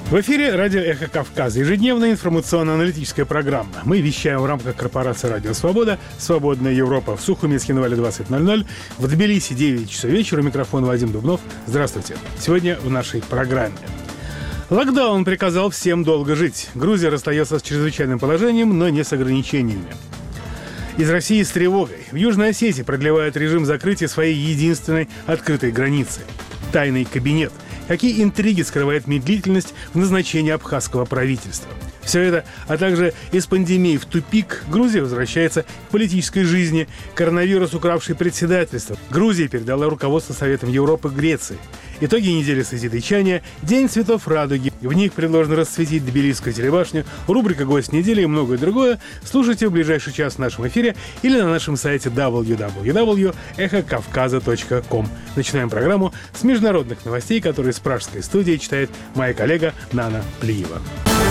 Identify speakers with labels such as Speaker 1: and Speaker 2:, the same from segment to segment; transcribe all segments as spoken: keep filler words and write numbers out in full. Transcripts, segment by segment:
Speaker 1: В эфире радио «Эхо Кавказа». Ежедневная информационно-аналитическая программа. Мы вещаем в рамках корпорации «Радио Свобода», «Свободная Европа». В Сухуминске на Вале двадцать ноль ноль. В Тбилиси девять часов вечера. Микрофон Вадим Дубнов. Здравствуйте. Сегодня в нашей программе. Локдаун приказал всем долго жить. Грузия расстается с чрезвычайным положением, но не с ограничениями. Из России с тревогой. В Южной Осетии продлевают режим закрытия своей единственной открытой границы. Тайный кабинет. Какие интриги скрывает медлительность в назначении абхазского правительства? Все это, а также из пандемии в тупик, Грузия возвращается к политической жизни. Коронавирус, укравший председательство. Грузия передала руководство Советом Европы Греции. Итоги недели созидычания, День цветов радуги. В них предложено расцветить Тбилисскую телебашню, рубрика «Гость недели» и многое другое. Слушайте в ближайший час в нашем эфире или на нашем сайте дабл ю дабл ю дабл ю точка эхо кавказа точка ком. Начинаем программу с международных новостей, которые с пражской студии читает моя коллега Нана Плиева.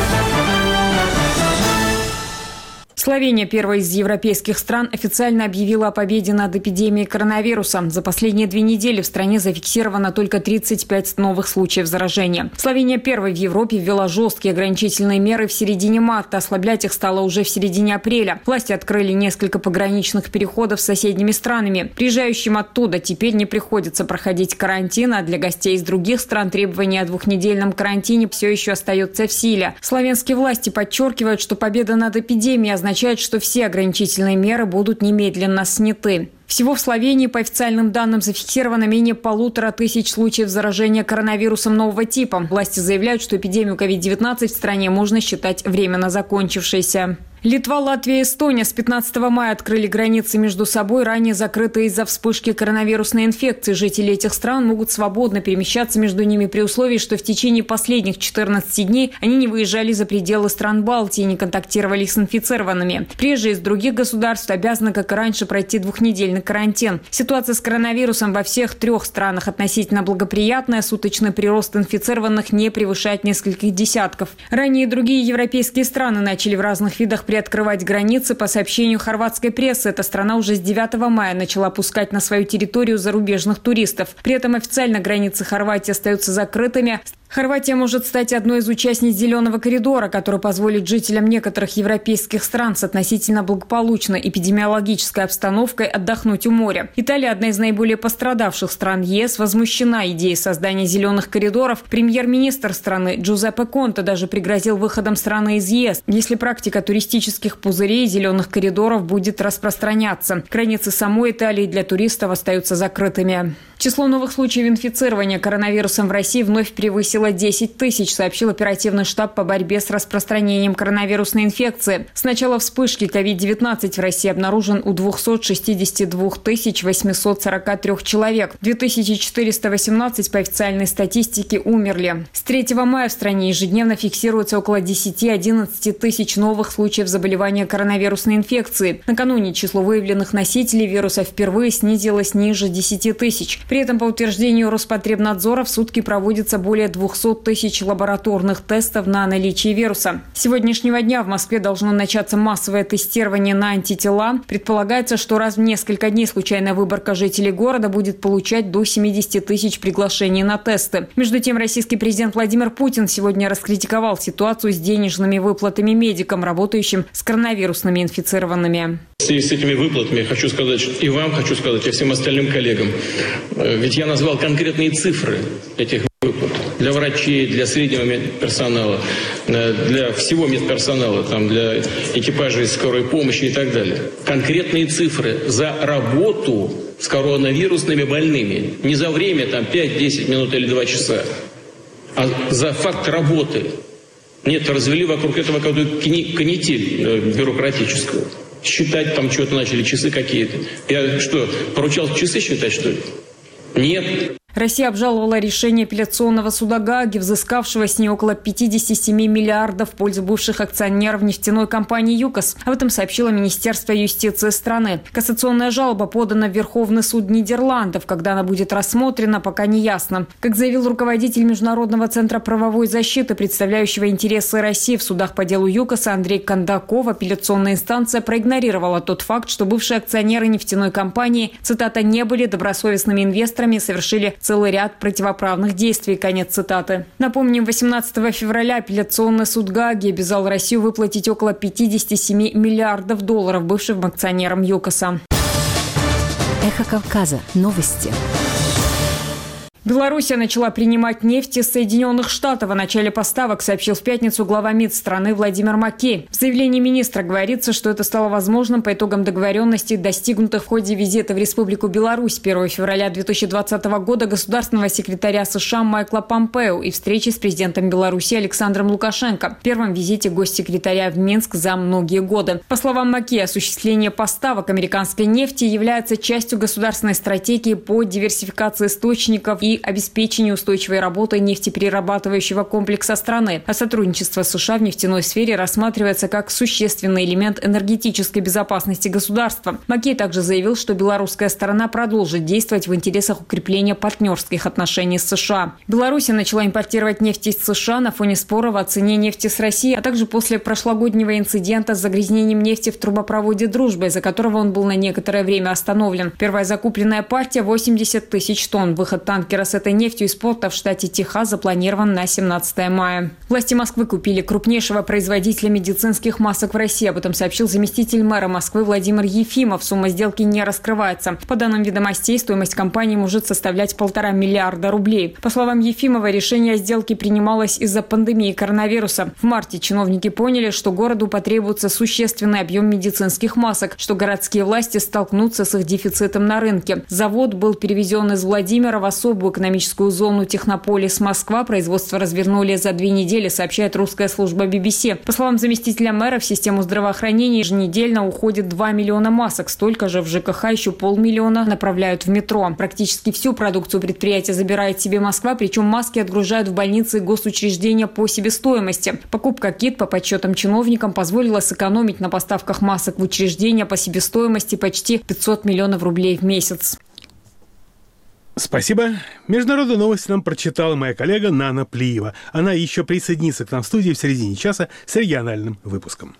Speaker 2: Словения, первая из европейских стран, официально объявила о победе над эпидемией коронавируса. За последние две недели в стране зафиксировано только тридцать пять новых случаев заражения. Словения первой в Европе ввела жесткие ограничительные меры в середине марта. Ослаблять их стало уже в середине апреля. Власти открыли несколько пограничных переходов с соседними странами. Приезжающим оттуда теперь не приходится проходить карантин, а для гостей из других стран требование о двухнедельном карантине все еще остается в силе. Словенские власти подчеркивают, что победа над эпидемией означает, означает, что все ограничительные меры будут немедленно сняты. Всего в Словении, по официальным данным, зафиксировано менее полутора тысяч случаев заражения коронавирусом нового типа. Власти заявляют, что эпидемию ковид девятнадцать в стране можно считать временно закончившейся. Литва, Латвия и Эстония с пятнадцатого мая открыли границы между собой, ранее закрытые из-за вспышки коронавирусной инфекции. Жители этих стран могут свободно перемещаться между ними при условии, что в течение последних четырнадцати дней они не выезжали за пределы стран Балтии и не контактировали с инфицированными. Приезжие из других государств обязаны, как и раньше, пройти двухнедельный карантин. Ситуация с коронавирусом во всех трех странах относительно благоприятная. Суточный прирост инфицированных не превышает нескольких десятков. Ранее другие европейские страны начали в разных видах приоткрывать границы. По сообщению хорватской прессы, эта страна уже с девятого мая начала пускать на свою территорию зарубежных туристов. При этом официально границы Хорватии остаются закрытыми. Хорватия может стать одной из участниц «Зеленого коридора», который позволит жителям некоторых европейских стран с относительно благополучной эпидемиологической обстановкой отдохнуть у моря. Италия, одна из наиболее пострадавших стран ЕС, возмущена идеей создания «Зеленых коридоров». Премьер-министр страны Джузеппе Конте даже пригрозил выходом страны из ЕС, если практика туристических пузырей «Зеленых коридоров» будет распространяться. Границы самой Италии для туристов остаются закрытыми. Число новых случаев инфицирования коронавирусом в России вновь превысило десять тысяч, сообщил оперативный штаб по борьбе с распространением коронавирусной инфекции. С начала вспышки ковид девятнадцать в России обнаружен у двухсот шестидесяти двух тысяч восьмисот сорока трёх человек. две тысячи четыреста восемнадцать по официальной статистике умерли. С третьего мая в стране ежедневно фиксируется около десяти-одиннадцати тысяч новых случаев заболевания коронавирусной инфекцией. Накануне число выявленных носителей вируса впервые снизилось ниже десяти тысяч. При этом, по утверждению Роспотребнадзора, в сутки проводится более двухсот тысяч лабораторных тестов на наличие вируса. С сегодняшнего дня в Москве должно начаться массовое тестирование на антитела. Предполагается, что раз в несколько дней случайная выборка жителей города будет получать до семидесяти тысяч приглашений на тесты. Между тем, российский президент Владимир Путин сегодня раскритиковал ситуацию с денежными выплатами медикам, работающим с коронавирусными инфицированными.
Speaker 3: В связи с этими выплатами хочу сказать, и вам хочу сказать, и всем остальным коллегам, ведь я назвал конкретные цифры этих выплат для врачей, для среднего медперсонала, для всего медперсонала, там, для экипажей скорой помощи и так далее. Конкретные цифры за работу с коронавирусными больными. Не за время, там, пять-десять минут или два часа, а за факт работы. Нет, развели вокруг этого какую-то канитель бюрократическую. Считать там что-то начали, часы какие-то. Я что, поручал часы считать, что ли? Нет.
Speaker 2: Россия обжаловала решение апелляционного суда Гааги, взыскавшего с нее около пятидесяти семи миллиардов в пользу бывших акционеров нефтяной компании «ЮКОС». Об этом сообщило Министерство юстиции страны. Кассационная жалоба подана в Верховный суд Нидерландов. Когда она будет рассмотрена, пока не ясно. Как заявил руководитель Международного центра правовой защиты, представляющего интересы России в судах по делу ЮКОСа Андрей Кондаков, апелляционная инстанция проигнорировала тот факт, что бывшие акционеры нефтяной компании, цитата, «не были добросовестными инвесторами и совершили целый ряд противоправных действий. Конец цитаты. Напомним, восемнадцатого февраля апелляционный суд Гааги обязал Россию выплатить около пятидесяти семи миллиардов долларов бывшим акционерам ЮКОСа.
Speaker 4: Эхо Кавказа. Новости.
Speaker 2: Белоруссия начала принимать нефть из Соединенных Штатов. О начале поставок сообщил в пятницу глава МИД страны Владимир Маккей. В заявлении министра говорится, что это стало возможным по итогам договоренностей, достигнутых в ходе визита в Республику Беларусь первого февраля две тысячи двадцатого года государственного секретаря США Майкла Помпео и встречи с президентом Беларуси Александром Лукашенко. В первом визите госсекретаря в Минск за многие годы. По словам Маккея, осуществление поставок американской нефти является частью государственной стратегии по диверсификации источников и обеспечению устойчивой работы нефтеперерабатывающего комплекса страны. А сотрудничество США в нефтяной сфере рассматривается как существенный элемент энергетической безопасности государства. Маккей также заявил, что белорусская сторона продолжит действовать в интересах укрепления партнерских отношений с США. Беларусь начала импортировать нефть из США на фоне споров о цене нефти с Россией, а также после прошлогоднего инцидента с загрязнением нефти в трубопроводе «Дружба», из-за которого он был на некоторое время остановлен. Первая закупленная партия – восемьдесят тысяч тонн. Выход танкера с этой нефтью из порта в штате Техас запланирован на семнадцатое мая. Власти Москвы купили крупнейшего производителя медицинских масок в России. Об этом сообщил заместитель мэра Москвы Владимир Ефимов. Сумма сделки не раскрывается. По данным «Ведомостей», стоимость компании может составлять полтора миллиарда рублей. По словам Ефимова, решение о сделке принималось из-за пандемии коронавируса. В марте чиновники поняли, что городу потребуется существенный объем медицинских масок, что городские власти столкнутся с их дефицитом на рынке. Завод был перевезен из Владимира в особую экономическую зону Технополис Москва. Производство развернули за две недели, сообщает русская служба би би си. По словам заместителя мэра, в систему здравоохранения еженедельно уходит два миллиона масок. Столько же в ЖКХ еще полмиллиона направляют в метро. Практически всю продукцию предприятия забирает себе Москва, причем маски отгружают в больницы и госучреждения по себестоимости. Покупка КИТ, по подсчетам чиновникам, позволила сэкономить на поставках масок в учреждения по себестоимости почти пятьсот миллионов рублей в месяц.
Speaker 1: Спасибо. Международные новости нам прочитала моя коллега Нана Плиева. Она еще присоединится к нам в студии в середине часа с региональным выпуском.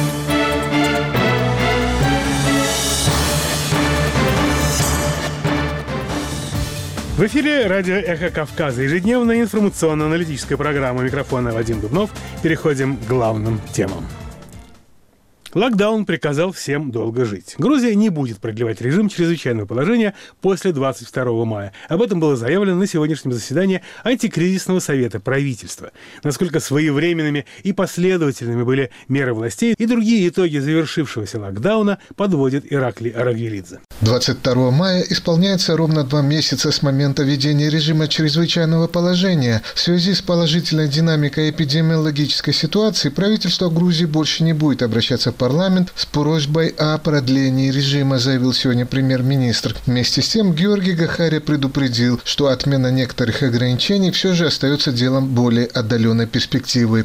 Speaker 1: В эфире радио «Эхо Кавказа». Ежедневная информационно-аналитическая программа. Микрофона Вадим Дубнов. Переходим к главным темам. Локдаун приказал всем долго жить. Грузия не будет продлевать режим чрезвычайного положения после двадцать второго мая. Об этом было заявлено на сегодняшнем заседании антикризисного совета правительства. Насколько своевременными и последовательными были меры властей и другие итоги завершившегося локдауна, подводит Ираклий Арагвелидзе.
Speaker 5: двадцать второго мая исполняется ровно два месяца с момента введения режима чрезвычайного положения. В связи с положительной динамикой эпидемиологической ситуации правительство Грузии больше не будет обращаться в парламент с просьбой о продлении режима, заявил сегодня премьер-министр. Вместе с тем Георгий Гахария предупредил, что отмена некоторых ограничений все же остается делом более отдаленной перспективы.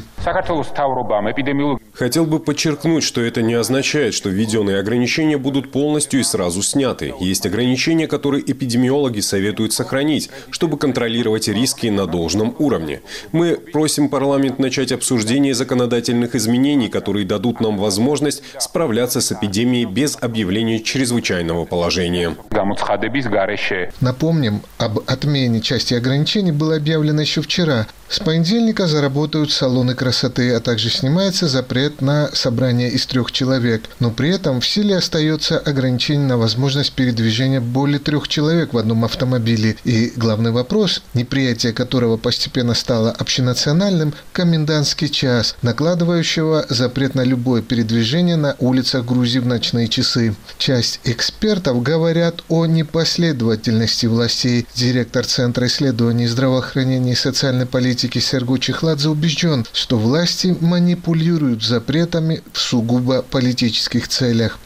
Speaker 6: Хотел бы подчеркнуть, что это не означает, что введенные ограничения будут полностью и сразу сняты. Есть ограничения, которые эпидемиологи советуют сохранить, чтобы контролировать риски на должном уровне. Мы просим парламент начать обсуждение законодательных изменений, которые дадут нам возможность справляться с эпидемией без объявления чрезвычайного положения.
Speaker 5: Напомним, об отмене части ограничений было объявлено еще вчера. С понедельника заработают салоны красоты, а также снимается запрет на собрание из трех человек. Но при этом в силе остается ограничение на возможность передвижения более трех человек в одном автомобиле. И главный вопрос, неприятие которого постепенно стало общенациональным, комендантский час, накладывающего запрет на любое передвижение на улицах Грузии в ночные часы. Часть экспертов говорят о непоследовательности властей. Директор Центра исследований здравоохранения и социальной политики Сергу Чехладзе убежден, что власти манипулируют запретами в сугубо политических целях.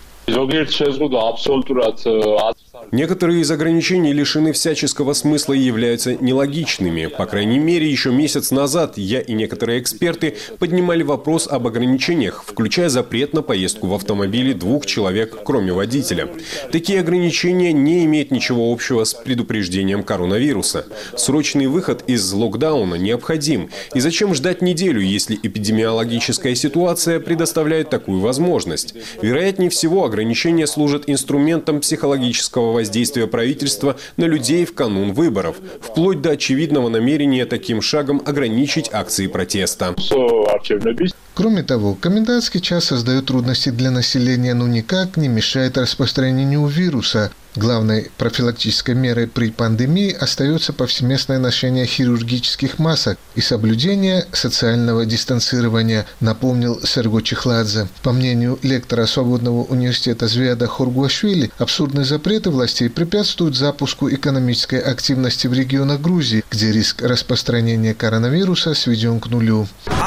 Speaker 6: Некоторые из ограничений лишены всяческого смысла и являются нелогичными. По крайней мере, еще месяц назад я и некоторые эксперты поднимали вопрос об ограничениях, включая запрет на поездку в автомобиле двух человек, кроме водителя. Такие ограничения не имеют ничего общего с предупреждением коронавируса. Срочный выход из локдауна необходим. И зачем ждать неделю, если эпидемиологическая ситуация предоставляет такую возможность? Вероятнее всего, ограничения служат инструментом психологического воздействия правительства на людей в канун выборов, вплоть до очевидного намерения таким шагом ограничить акции протеста.
Speaker 5: Кроме того, комендантский час создает трудности для населения, но никак не мешает распространению вируса. Главной профилактической мерой при пандемии остается повсеместное ношение хирургических масок и соблюдение социального дистанцирования, напомнил Серго Чехладзе. По мнению лектора Свободного университета Звияда Хоргуашвили, абсурдные запреты властей препятствуют запуску экономической активности в регионах Грузии, где риск распространения коронавируса сведен к нулю.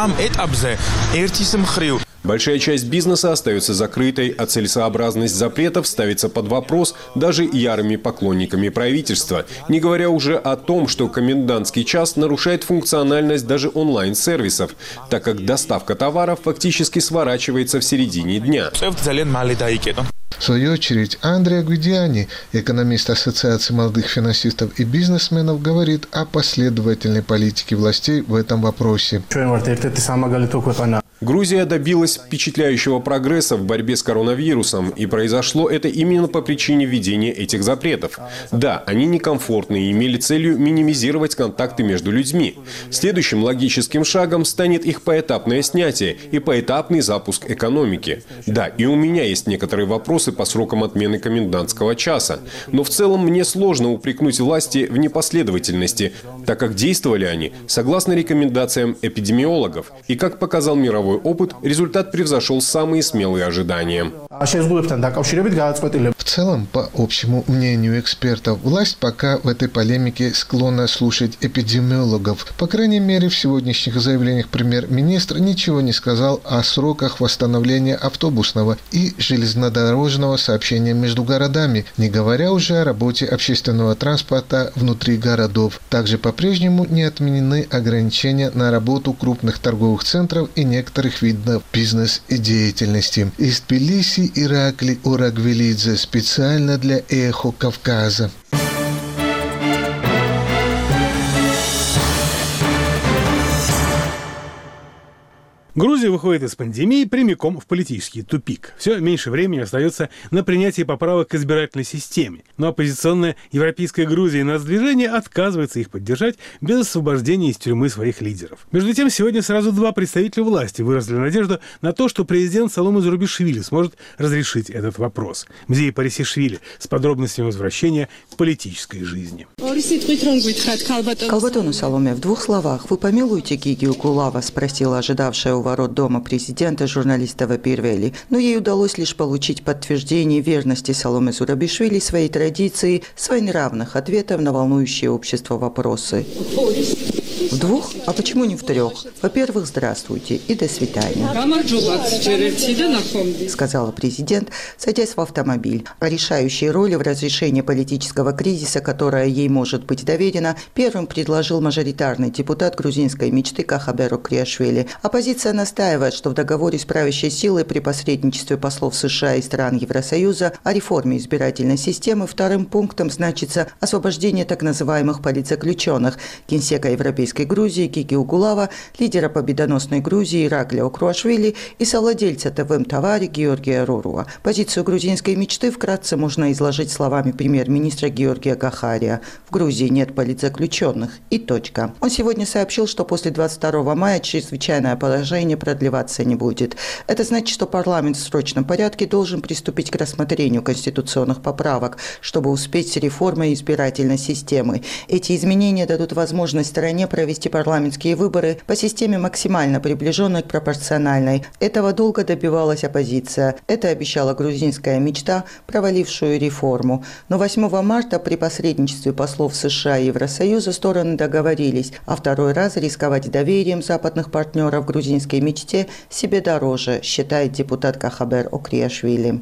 Speaker 6: Большая часть бизнеса остается закрытой, а целесообразность запретов ставится под вопрос даже ярыми поклонниками правительства. Не говоря уже о том, что комендантский час нарушает функциональность даже онлайн-сервисов, так как доставка товаров фактически сворачивается в середине дня.
Speaker 5: В свою очередь, Андреа Гвидиани, экономист Ассоциации молодых финансистов и бизнесменов, говорит о последовательной политике властей в этом вопросе.
Speaker 6: Грузия добилась впечатляющего прогресса в борьбе с коронавирусом, и произошло это именно по причине введения этих запретов. Да, они некомфортны и имели целью минимизировать контакты между людьми. Следующим логическим шагом станет их поэтапное снятие и поэтапный запуск экономики. Да, и у меня есть некоторые вопросы по срокам отмены комендантского часа. Но в целом мне сложно упрекнуть власти в непоследовательности, так как действовали они согласно рекомендациям эпидемиологов. И как показал мировой опыт, результат превзошел самые смелые ожидания.
Speaker 5: В целом, по общему мнению экспертов, власть пока в этой полемике склонна слушать эпидемиологов. По крайней мере, в сегодняшних заявлениях премьер-министр ничего не сказал о сроках восстановления автобусного и железнодорожного сообщения между городами, не говоря уже о работе общественного транспорта внутри городов. Также по-прежнему не отменены ограничения на работу крупных торговых центров и некоторых видов бизнес-деятельности. Из Тбилиси Иракли Урагвелидзе специально для «Эхо Кавказа».
Speaker 1: Грузия выходит из пандемии прямиком в политический тупик. Все меньше времени остается на принятие поправок к избирательной системе. Но оппозиционная Европейская Грузия и нацдвижение отказывается их поддержать без освобождения из тюрьмы своих лидеров. Между тем, сегодня сразу два представителя власти выразили надежду на то, что президент Саломе Зурабишвили сможет разрешить этот вопрос. Мзеи Парисишвили с подробностями возвращения к политической жизни.
Speaker 7: Калбатону Саломе, в двух словах, вы помилуете Гиги Угулава, спросила ожидавшая у ворот дома президента журналиста Вапирвели, но ей удалось лишь получить подтверждение верности Саломе Зурабишвили своей традиции своенравных ответов на волнующие общество вопросы. В двух? А почему не в трех? Во-первых, здравствуйте и до свидания, сказала президент, садясь в автомобиль. О решающей роли в разрешении политического кризиса, которая ей может быть доверена, первым предложил мажоритарный депутат грузинской мечты Кахабер Окриашвили. Оппозиция настаивает, что в договоре с правящей силой при посредничестве послов США и стран Евросоюза о реформе избирательной системы вторым пунктом значится освобождение так называемых политзаключенных генсека Европейской Грузии Гиги Угулава, лидера победоносной Грузии Иракли Окруашвили и совладельца ТВ «Товари» Георгия Роруа. Позицию грузинской мечты вкратце можно изложить словами премьер-министра Георгия Гахария. В Грузии нет политзаключенных. И точка. Он сегодня сообщил, что после двадцать второго мая чрезвычайное положение продлеваться не будет. Это значит, что парламент в срочном порядке должен приступить к рассмотрению конституционных поправок, чтобы успеть с реформой избирательной системы. Эти изменения дадут возможность стране провести парламентские выборы по системе максимально приближенной к пропорциональной. Этого долго добивалась оппозиция. Это обещала грузинская мечта, провалившую реформу. Но восьмого марта при посредничестве послов США и Евросоюза стороны договорились, а второй раз рисковать доверием западных партнеров грузинской мечте себе дороже, считает депутат Кахабер Окриашвили.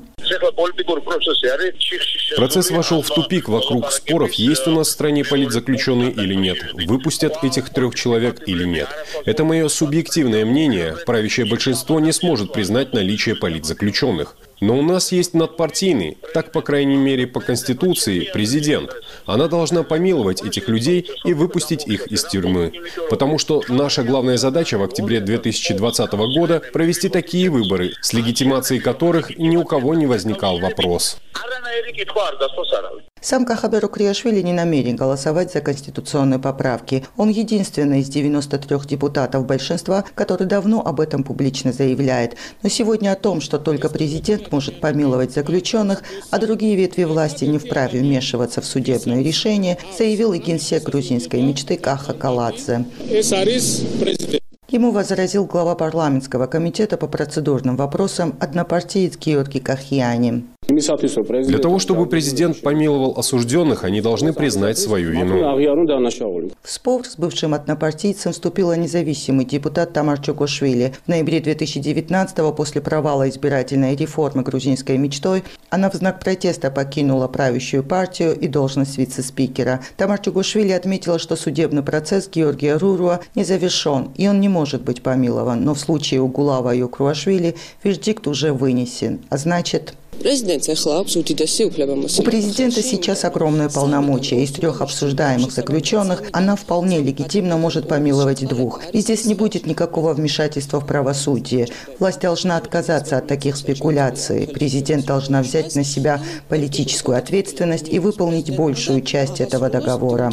Speaker 6: Процесс вошел в тупик вокруг споров, есть у нас в стране политзаключенные или нет, выпустят этих трех человек или нет. Это мое субъективное мнение, правящее большинство не сможет признать наличие политзаключенных. Но у нас есть надпартийный, так, по крайней мере, по Конституции, президент. Она должна помиловать этих людей и выпустить их из тюрьмы. Потому что наша главная задача в октябре две тысячи двадцатого года – провести такие выборы, с легитимацией которых ни у кого не возникал вопрос.
Speaker 7: Сам Кахабер Укриашвили не намерен голосовать за конституционные поправки. Он единственный из девяноста трёх депутатов большинства, который давно об этом публично заявляет. Но сегодня о том, что только президент может помиловать заключенных, а другие ветви власти не вправе вмешиваться в судебные решения, заявил и генсек грузинской мечты Каха Каладзе. Ему возразил глава парламентского комитета по процедурным вопросам однопартиец Георгий Кахьяни.
Speaker 6: Для того, чтобы президент помиловал осужденных, они должны признать свою вину.
Speaker 7: В спор с бывшим однопартийцем вступила независимый депутат Тамар Чукушвили. В ноябре две тысячи девятнадцатого, после провала избирательной реформы грузинской мечтой, она в знак протеста покинула правящую партию и должность вице-спикера. Тамар Чукушвили отметила, что судебный процесс Георгия Руруа не завершен, и он не может быть помилован. Но в случае Угулава и Укруашвили вердикт уже вынесен. А значит... У президента сейчас огромные полномочия. Из трех обсуждаемых заключенных она вполне легитимно может помиловать двух. И здесь не будет никакого вмешательства в правосудие. Власть должна отказаться от таких спекуляций. Президент должна взять на себя политическую ответственность и выполнить большую часть этого договора.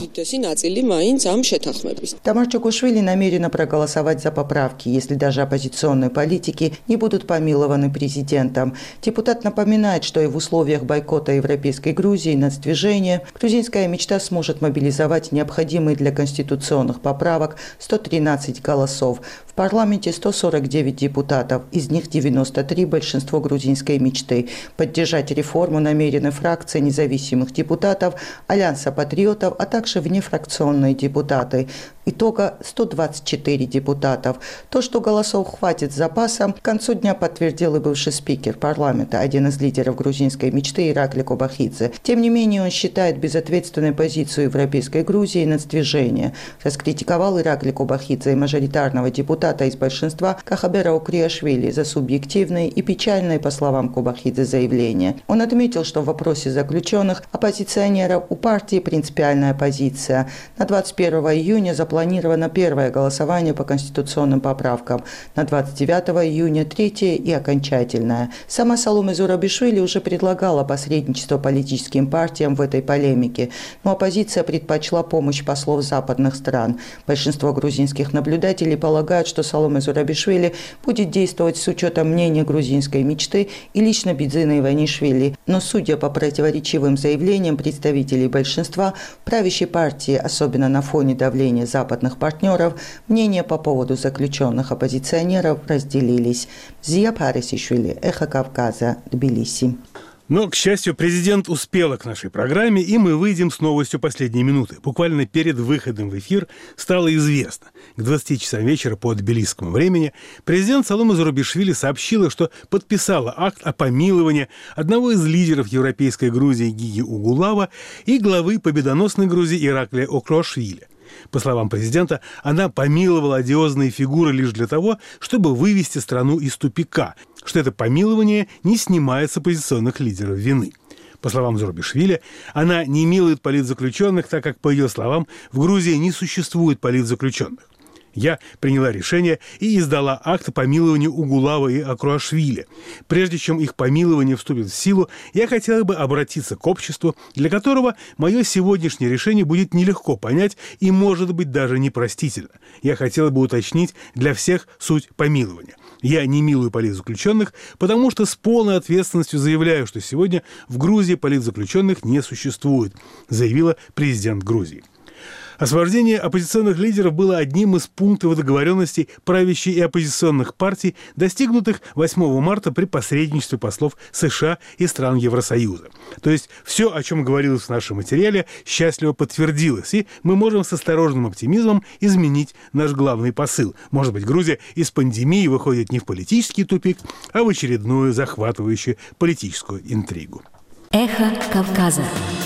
Speaker 7: Тамар Чукушвили намерена проголосовать за поправки, если даже оппозиционные политики не будут помилованы президентом. Депутат напоминает, что и в условиях бойкота Европейской Грузии нацдвижения грузинская мечта сможет мобилизовать необходимые для конституционных поправок сто тринадцать голосов. В парламенте сто сорок девять депутатов, из них девяносто три – большинство грузинской мечты. Поддержать реформу намерены фракции независимых депутатов, Альянса патриотов, а также внефракционные депутаты. Итога сто двадцать четыре депутатов. То, что голосов хватит с запасом, к концу дня подтвердил и бывший спикер парламента, один из лидеров грузинской мечты Иракли Кобахидзе. Тем не менее, он считает безответственной позицию Европейской Грузии нацдвижения. Раскритиковал Иракли Кобахидзе и мажоритарного депутата из большинства Кахабера Укриашвили за субъективные и печальные, по словам Кобахидзе, заявления. Он отметил, что в вопросе заключенных оппозиционеров у партии принципиальная позиция. На двадцать первого июня запланировано первое голосование по конституционным поправкам. На двадцать девятого июня третье и окончательное. Сама Саломе Зурабишвили уже предлагала посредничество политическим партиям в этой полемике, но оппозиция предпочла помощь послов западных стран. Большинство грузинских наблюдателей полагают, что Саломе Зурабишвили будет действовать с учетом мнения грузинской мечты и лично Бидзина Иванишвили. Но судя по противоречивым заявлениям представителей большинства, правящей партии, особенно на фоне давления западных партнеров, мнения по поводу заключенных оппозиционеров разделились. Зия Парисишвили, Эхо Кавказа, Тбилиси.
Speaker 1: Но, к счастью, президент успела к нашей программе, и мы выйдем с новостью последней минуты. Буквально перед выходом в эфир стало известно. К двадцати часам вечера по тбилисскому времени президент Саломе Зурабишвили сообщила, что подписала акт о помиловании одного из лидеров европейской Грузии Гиги Угулава и главы победоносной Грузии Ираклия Укруашвили. По словам президента, она помиловала одиозные фигуры лишь для того, чтобы вывести страну из тупика, что это помилование не снимает с оппозиционных лидеров вины. По словам Зурабишвили, она не милует политзаключенных, так как, по ее словам, в Грузии не существует политзаключенных. Я приняла решение и издала акт о помиловании Угулава и Укруашвили. Прежде чем их помилование вступит в силу, я хотела бы обратиться к обществу, для которого мое сегодняшнее решение будет нелегко понять и, может быть, даже непростительно. Я хотела бы уточнить для всех суть помилования. Я не милую политзаключенных, потому что с полной ответственностью заявляю, что сегодня в Грузии политзаключенных не существует, заявила президент Грузии. Освобождение оппозиционных лидеров было одним из пунктов договоренностей правящей и оппозиционных партий, достигнутых восьмого марта при посредничестве послов США и стран Евросоюза. То есть все, о чем говорилось в нашем материале, счастливо подтвердилось, и мы можем с осторожным оптимизмом изменить наш главный посыл. Может быть, Грузия из пандемии выходит не в политический тупик, а в очередную захватывающую политическую интригу.
Speaker 4: Эхо Кавказа.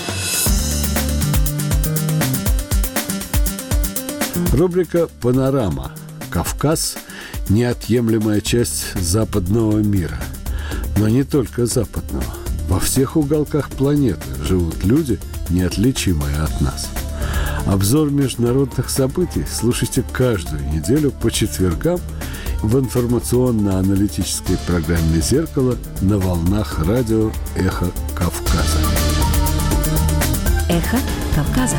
Speaker 8: Рубрика «Панорама». Кавказ – неотъемлемая часть западного мира. Но не только западного. Во всех уголках планеты живут люди, неотличимые от нас. Обзор международных событий слушайте каждую неделю по четвергам в информационно-аналитической программе «Зеркало» на волнах радио «Эхо Кавказа».
Speaker 4: Эхо Кавказа.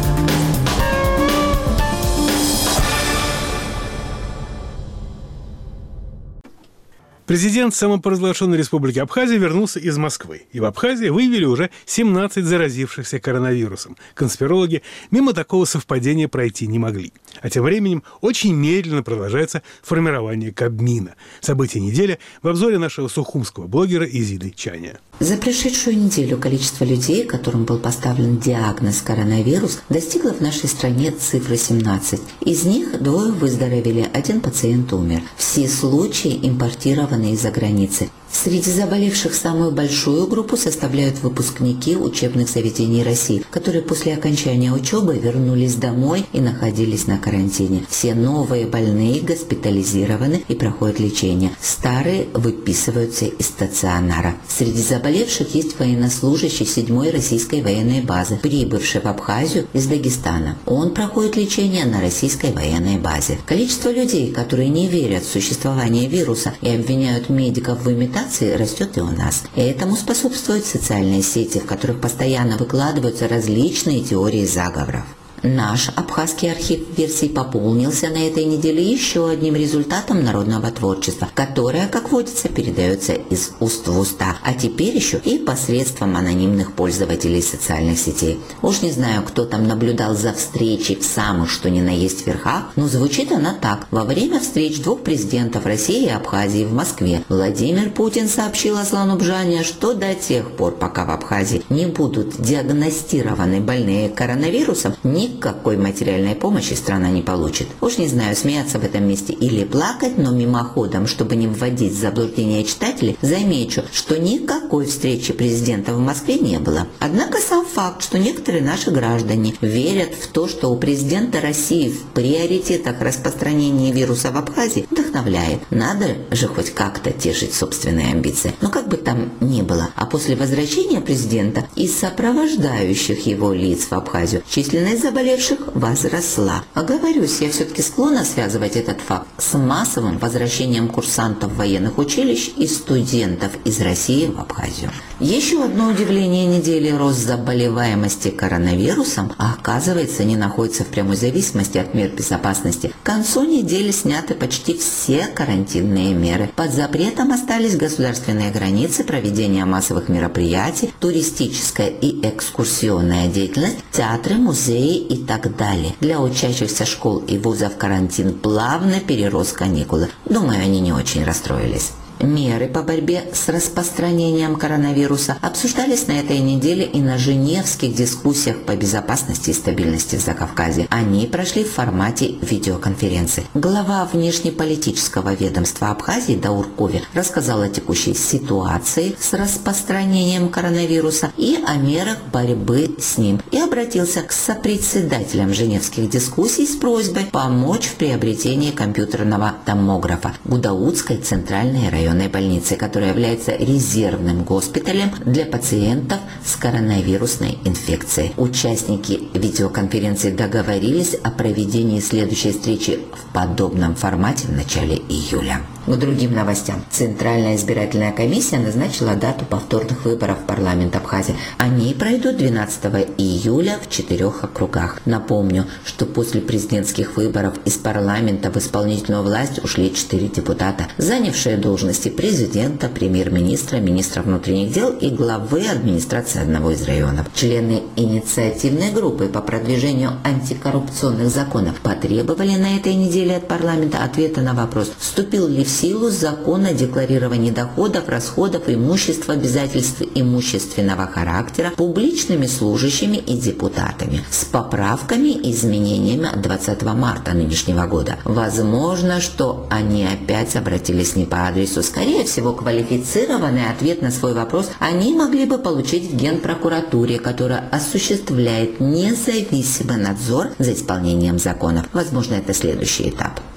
Speaker 1: Президент самопровозглашенной республики Абхазия вернулся из Москвы. И в Абхазии выявили уже семнадцать заразившихся коронавирусом. Конспирологи мимо такого совпадения пройти не могли. А тем временем очень медленно продолжается формирование Кабмина. События недели в обзоре нашего сухумского блогера Изиды Чаня.
Speaker 9: За прошедшую неделю количество людей, которым был поставлен диагноз коронавирус, достигло в нашей стране цифры семнадцать. Из них двое выздоровели, один пациент умер. Все случаи импортированы из-за границы. Среди заболевших самую большую группу составляют выпускники учебных заведений России, которые после окончания учебы вернулись домой и находились на карантине. Все новые больные госпитализированы и проходят лечение. Старые выписываются из стационара. Среди заболевших есть военнослужащий седьмой российской военной базы, прибывший в Абхазию из Дагестана. Он проходит лечение на российской военной базе. Количество людей, которые не верят в существование вируса и обвиняют медиков в имитации, растет и у нас. И этому способствуют социальные сети, в которых постоянно выкладываются различные теории заговоров. Наш абхазский архив версий пополнился на этой неделе еще одним результатом народного творчества, которое, как водится, передается из уст в уста, а теперь еще и посредством анонимных пользователей социальных сетей. Уж не знаю, кто там наблюдал за встречей в самых что ни на есть верхах, но звучит она так. Во время встреч двух президентов России и Абхазии в Москве Владимир Путин сообщил Аслану Бжане, что до тех пор, пока в Абхазии не будут диагностированы больные коронавирусом, ни никакой материальной помощи страна не получит. Уж не знаю, смеяться в этом месте или плакать, но мимоходом, чтобы не вводить в заблуждение читателей, замечу, что никакой встречи президента в Москве не было. Однако сам факт, что некоторые наши граждане верят в то, что у президента России в приоритетах распространения вируса в Абхазии, вдохновляет. Надо же хоть как-то тешить собственные амбиции. Но как бы там ни было, а после возвращения президента и сопровождающих его лиц в Абхазию численность заболевших возросла. Оговорюсь, я все-таки склонна связывать этот факт с массовым возвращением курсантов военных училищ и студентов из России в Абхазию. Еще одно удивление недели – рост заболеваемости коронавирусом, а оказывается, не находится в прямой зависимости от мер безопасности. К концу недели сняты почти все карантинные меры. Под запретом остались государственные границы, проведение массовых мероприятий, туристическая и экскурсионная деятельность, театры, музеи и так далее. Для учащихся школ и вузов карантин плавно перерос в каникулы. Думаю, они не очень расстроились. Меры по борьбе с распространением коронавируса обсуждались на этой неделе и на женевских дискуссиях по безопасности и стабильности в Закавказье. Они прошли в формате видеоконференции. Глава внешнеполитического ведомства Абхазии Даур Кови рассказал о текущей ситуации с распространением коронавируса и о мерах борьбы с ним, и обратился к сопредседателям женевских дискуссий с просьбой помочь в приобретении компьютерного томографа Гудаутской центральной районной больницы, которая является резервным госпиталем для пациентов с коронавирусной инфекцией. Участники видеоконференции договорились о проведении следующей встречи в подобном формате в начале июля. К другим новостям. Центральная избирательная комиссия назначила дату повторных выборов в парламент Абхазии. Они пройдут двенадцатого июля в четырех округах. Напомню, что после президентских выборов из парламента в исполнительную власть ушли четыре депутата, занявшие должности президента, премьер-министра, министра внутренних дел и главы администрации одного из районов. Члены инициативной группы по продвижению антикоррупционных законов потребовали на этой неделе от парламента ответа на вопрос, вступил ли в силу закон о декларировании доходов, расходов, имущества, обязательств имущественного характера публичными служащими и депутатами с поправками и изменениями от двадцатого марта нынешнего года. Возможно, что они опять обратились не по адресу. Скорее всего, квалифицированный ответ на свой вопрос они могли бы получить в Генпрокуратуре, которая осуществляет независимый надзор за исполнением законов. Возможно, это следующий этап.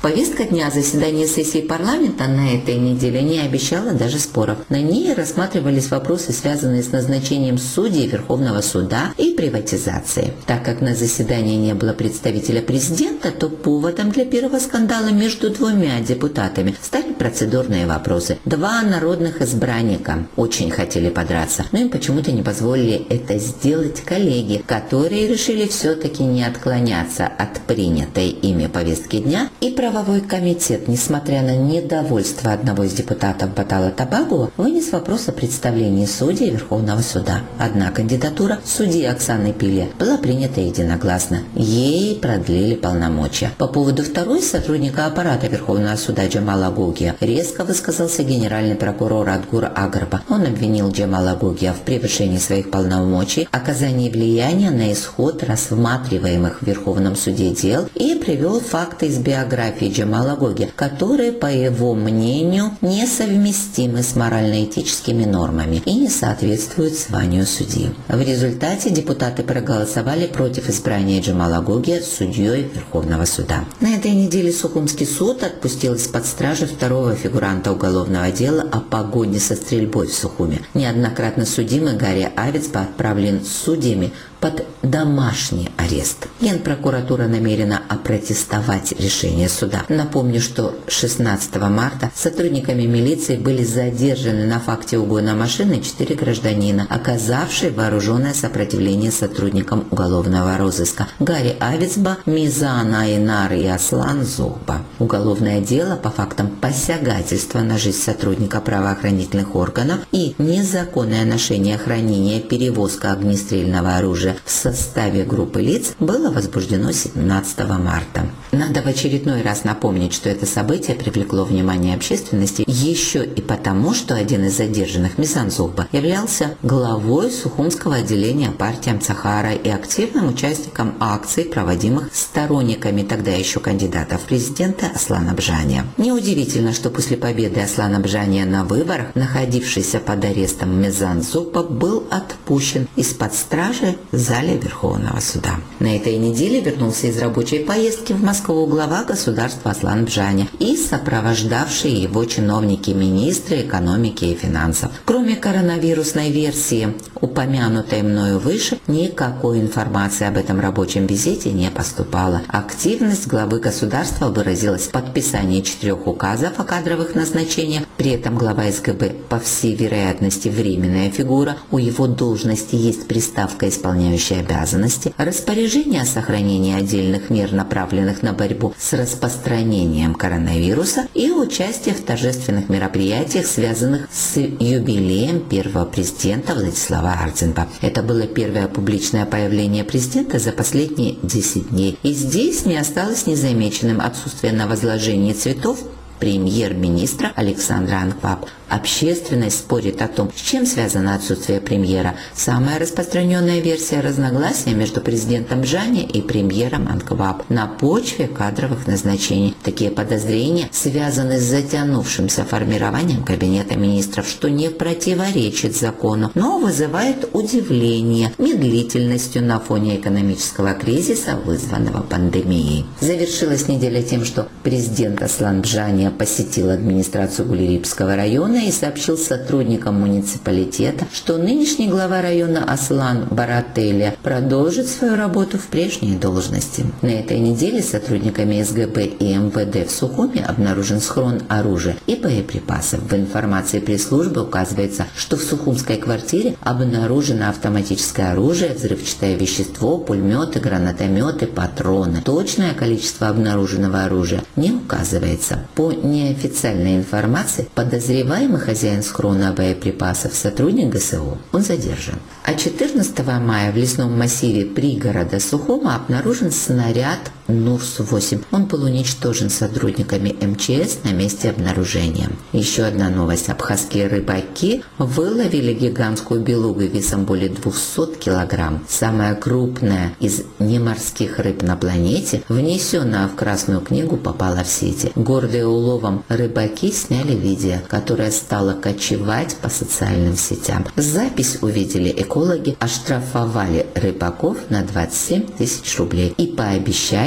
Speaker 9: Повестка дня заседания сессии парламента на этой неделе не обещала даже споров. На ней рассматривались вопросы, связанные с назначением судей Верховного суда и приватизацией. Так как на заседании не было представителя президента, то поводом для первого скандала между двумя депутатами стали процедурные вопросы. Два народных избранника очень хотели подраться, но им почему-то не позволили это сделать коллеги, которые решили все-таки не отклоняться от принятой ими повестки дня, и правовой комитет, несмотря на недовольство одного из депутатов Батала Табагова, вынес вопрос о представлении судей Верховного суда. Одна кандидатура судьи Оксаны Пиле была принята единогласно. Ей продлили полномочия. По поводу второй сотрудника аппарата Верховного суда Джамала Гогия резко высказался генеральный прокурор Адгур Агарба. Он обвинил Джамала Гогия в превышении своих полномочий, оказании влияния на исход рассматриваемых в Верховном суде дел и привел факты из биографии Джамала Гогия, которые, по его мнению, несовместимы с морально-этическими нормами и не соответствуют званию судьи. В результате депутаты проголосовали против избрания Джамала Гогия судьей Верховного суда. На этой неделе Сухумский суд отпустил из-под стражи второго фигуранта уголовного дела о погоне со стрельбой в Сухуме. Неоднократно судимый Гарри Авицба отправлен судьями под домашний арест. Генпрокуратура намерена опротестовать решение суда. Напомню, что шестнадцатого марта сотрудниками милиции были задержаны на факте угона машины четыре гражданина, оказавшие вооруженное сопротивление сотрудникам уголовного розыска: Гарри Авицба, Мизан Айнар и Аслан Зухба. Уголовное дело по фактам посягательства на жизнь сотрудника правоохранительных органов и незаконное ношение, хранение, перевозка огнестрельного оружия в составе группы лиц было возбуждено семнадцатого марта. Надо в очередной раз напомнить, что это событие привлекло внимание общественности еще и потому, что один из задержанных, Мизан Зухба, являлся главой Сухумского отделения партии Амцахара и активным участником акций, проводимых сторонниками тогда еще кандидата в президенты Аслана Бжания. Неудивительно, что после победы Аслана Бжания на выборах, находившийся под арестом Мизан Зухба был отпущен из-под стражи в зале Верховного суда. На этой неделе вернулся из рабочей поездки в Москву глава государства Аслан Бжания и сопровождавшие его чиновники, министры экономики и финансов. Кроме коронавирусной версии, упомянутой мною выше, никакой информации об этом рабочем визите не поступало. Активность главы государства выразилась в подписании четырех указов о кадровых назначениях. При этом глава СГБ, по всей вероятности, временная фигура. У его должности есть приставка «исполняющий обязанности», распоряжение о сохранении отдельных мер, направленных на борьбу с распространением коронавируса, и участие в торжественных мероприятиях, связанных с юбилеем первого президента Владислава Ардзинба. Это было первое публичное появление президента за последние десять дней. И здесь не осталось незамеченным отсутствие на возложении цветов премьер-министра Александра Анкваб. Общественность спорит о том, с чем связано отсутствие премьера. Самая распространенная версия — разногласия между президентом Бжания и премьером Анкваб на почве кадровых назначений. Такие подозрения связаны с затянувшимся формированием кабинета министров, что не противоречит закону, но вызывает удивление медлительностью на фоне экономического кризиса, вызванного пандемией. Завершилась неделя тем, что президент Аслан Бжания посетил администрацию Гулирипского района и сообщил сотрудникам муниципалитета, что нынешний глава района Аслан Барателя продолжит свою работу в прежней должности. На этой неделе сотрудниками СГБ и МВД в Сухуме обнаружен схрон оружия и боеприпасов. В информации пресс-службы указывается, что в сухумской квартире обнаружено автоматическое оружие, взрывчатое вещество, пулеметы, гранатометы, патроны. Точное количество обнаруженного оружия не указывается. По неофициальной информации, подозреваемый хозяин схрона боеприпасов, сотрудник ГСО, он задержан. А четырнадцатого мая в лесном массиве пригорода Сухума обнаружен снаряд Нурс восемь. Он был уничтожен сотрудниками МЧС на месте обнаружения. Еще одна новость. Абхазские рыбаки выловили гигантскую белугу весом более двухсот килограмм. Самая крупная из неморских рыб на планете, внесенная в Красную книгу, попала в сети. Гордые уловом рыбаки сняли видео, которое стало кочевать по социальным сетям. Запись увидели экологи, оштрафовали рыбаков на двадцать семь тысяч рублей и пообещали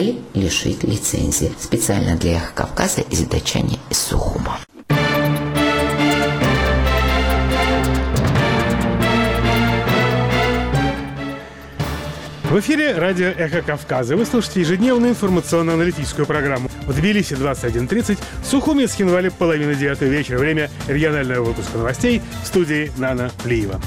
Speaker 9: или лишить лицензии. Специально для «Эхо Кавказа» из Дачани из Сухума.
Speaker 1: В эфире радио «Эхо Кавказа». Вы слушаете ежедневную информационно-аналитическую программу. В Тбилиси двадцать один тридцать, в Сухуме с Хинвали половина девятого вечера. Время регионального выпуска новостей в студии Нана Плиева.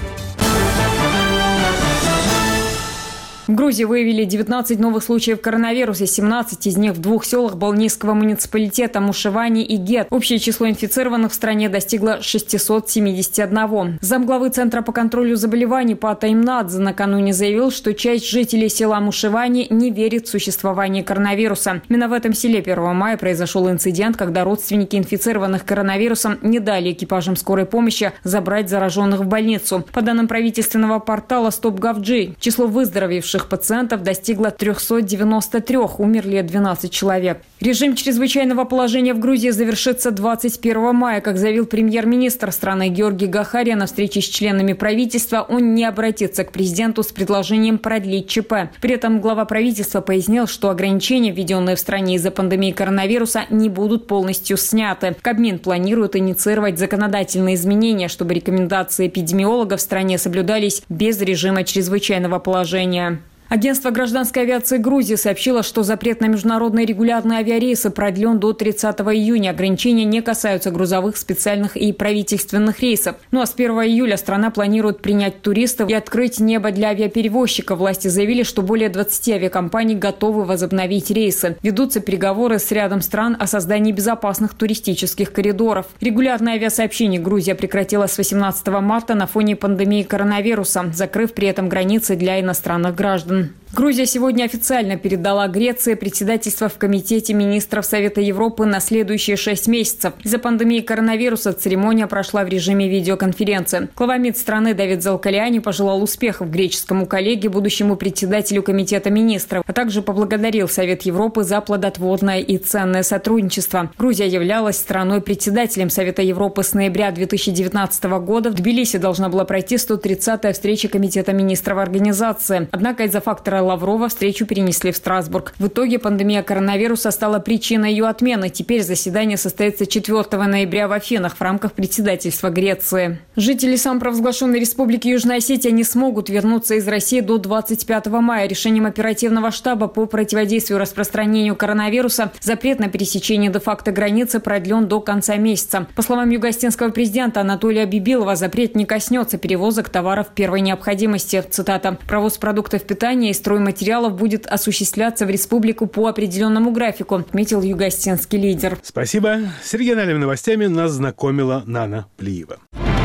Speaker 2: В Грузии выявили девятнадцать новых случаев коронавируса, семнадцать из них в двух селах Балнийского муниципалитета Мушевани и Гет. Общее число инфицированных в стране достигло шестисот семидесяти одного. Замглавы Центра по контролю заболеваний Пата Имнадзе накануне заявил, что часть жителей села Мушевани не верит в существование коронавируса. Именно в этом селе первого мая произошел инцидент, когда родственники инфицированных коронавирусом не дали экипажам скорой помощи забрать зараженных в больницу. По данным правительственного портала StopGov.G, число выздоровевших пациентов достигло трёхсот девяноста трёх, умерли двенадцать человек. Режим чрезвычайного положения в Грузии завершится двадцать первого мая. Как заявил премьер-министр страны Георгий Гахария на встрече с членами правительства, он не обратится к президенту с предложением продлить ЧП. При этом глава правительства пояснил, что ограничения, введенные в стране из-за пандемии коронавируса, не будут полностью сняты. Кабмин планирует инициировать законодательные изменения, чтобы рекомендации эпидемиологов в стране соблюдались без режима чрезвычайного положения. Агентство гражданской авиации Грузии сообщило, что запрет на международные регулярные авиарейсы продлен до тридцатого июня. Ограничения не касаются грузовых, специальных и правительственных рейсов. Ну а с первого июля страна планирует принять туристов и открыть небо для авиаперевозчиков. Власти заявили, что более двадцати авиакомпаний готовы возобновить рейсы. Ведутся переговоры с рядом стран о создании безопасных туристических коридоров. Регулярное авиасообщение Грузия прекратила с восемнадцатого марта на фоне пандемии коронавируса, закрыв при этом границы для иностранных граждан. Грузия сегодня официально передала Греции председательство в Комитете министров Совета Европы на следующие шесть месяцев. Из-за пандемии коронавируса церемония прошла в режиме видеоконференции. Глава МИД страны Давид Залкалиани пожелал успехов греческому коллеге, будущему председателю Комитета министров, а также поблагодарил Совет Европы за плодотворное и ценное сотрудничество. Грузия являлась страной-председателем Совета Европы с ноября две тысячи девятнадцатого года. В Тбилиси должна была пройти сто тридцатая встреча Комитета министров организации. Однако из-за фактора Лаврова встречу перенесли в Страсбург. В итоге пандемия коронавируса стала причиной ее отмены. Теперь заседание состоится четвёртого ноября в Афинах в рамках председательства Греции. Жители самопровозглашенной республики Южная Осетия не смогут вернуться из России до двадцать пятого мая. Решением оперативного штаба по противодействию распространению коронавируса запрет на пересечение де-факто границы продлен до конца месяца. По словам югоостинского президента Анатолия Бибилова, запрет не коснется перевозок товаров первой необходимости. Цитата: «Провоз продуктов питания и стройматериалов будет осуществляться в республику по определенному графику», отметил югоостинский лидер.
Speaker 1: Спасибо. С региональными новостями нас знакомила Нана Плиева.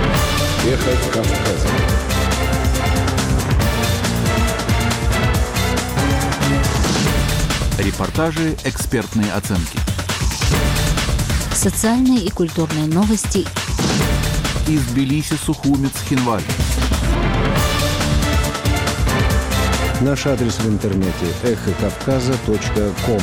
Speaker 8: Эхо Кавказа.
Speaker 10: Репортажи, экспертные оценки.
Speaker 4: Социальные и культурные новости.
Speaker 10: Из Тбилиси, Сухуми, Цхинвали.
Speaker 11: Наш адрес в интернете эхо кавказа точка ком.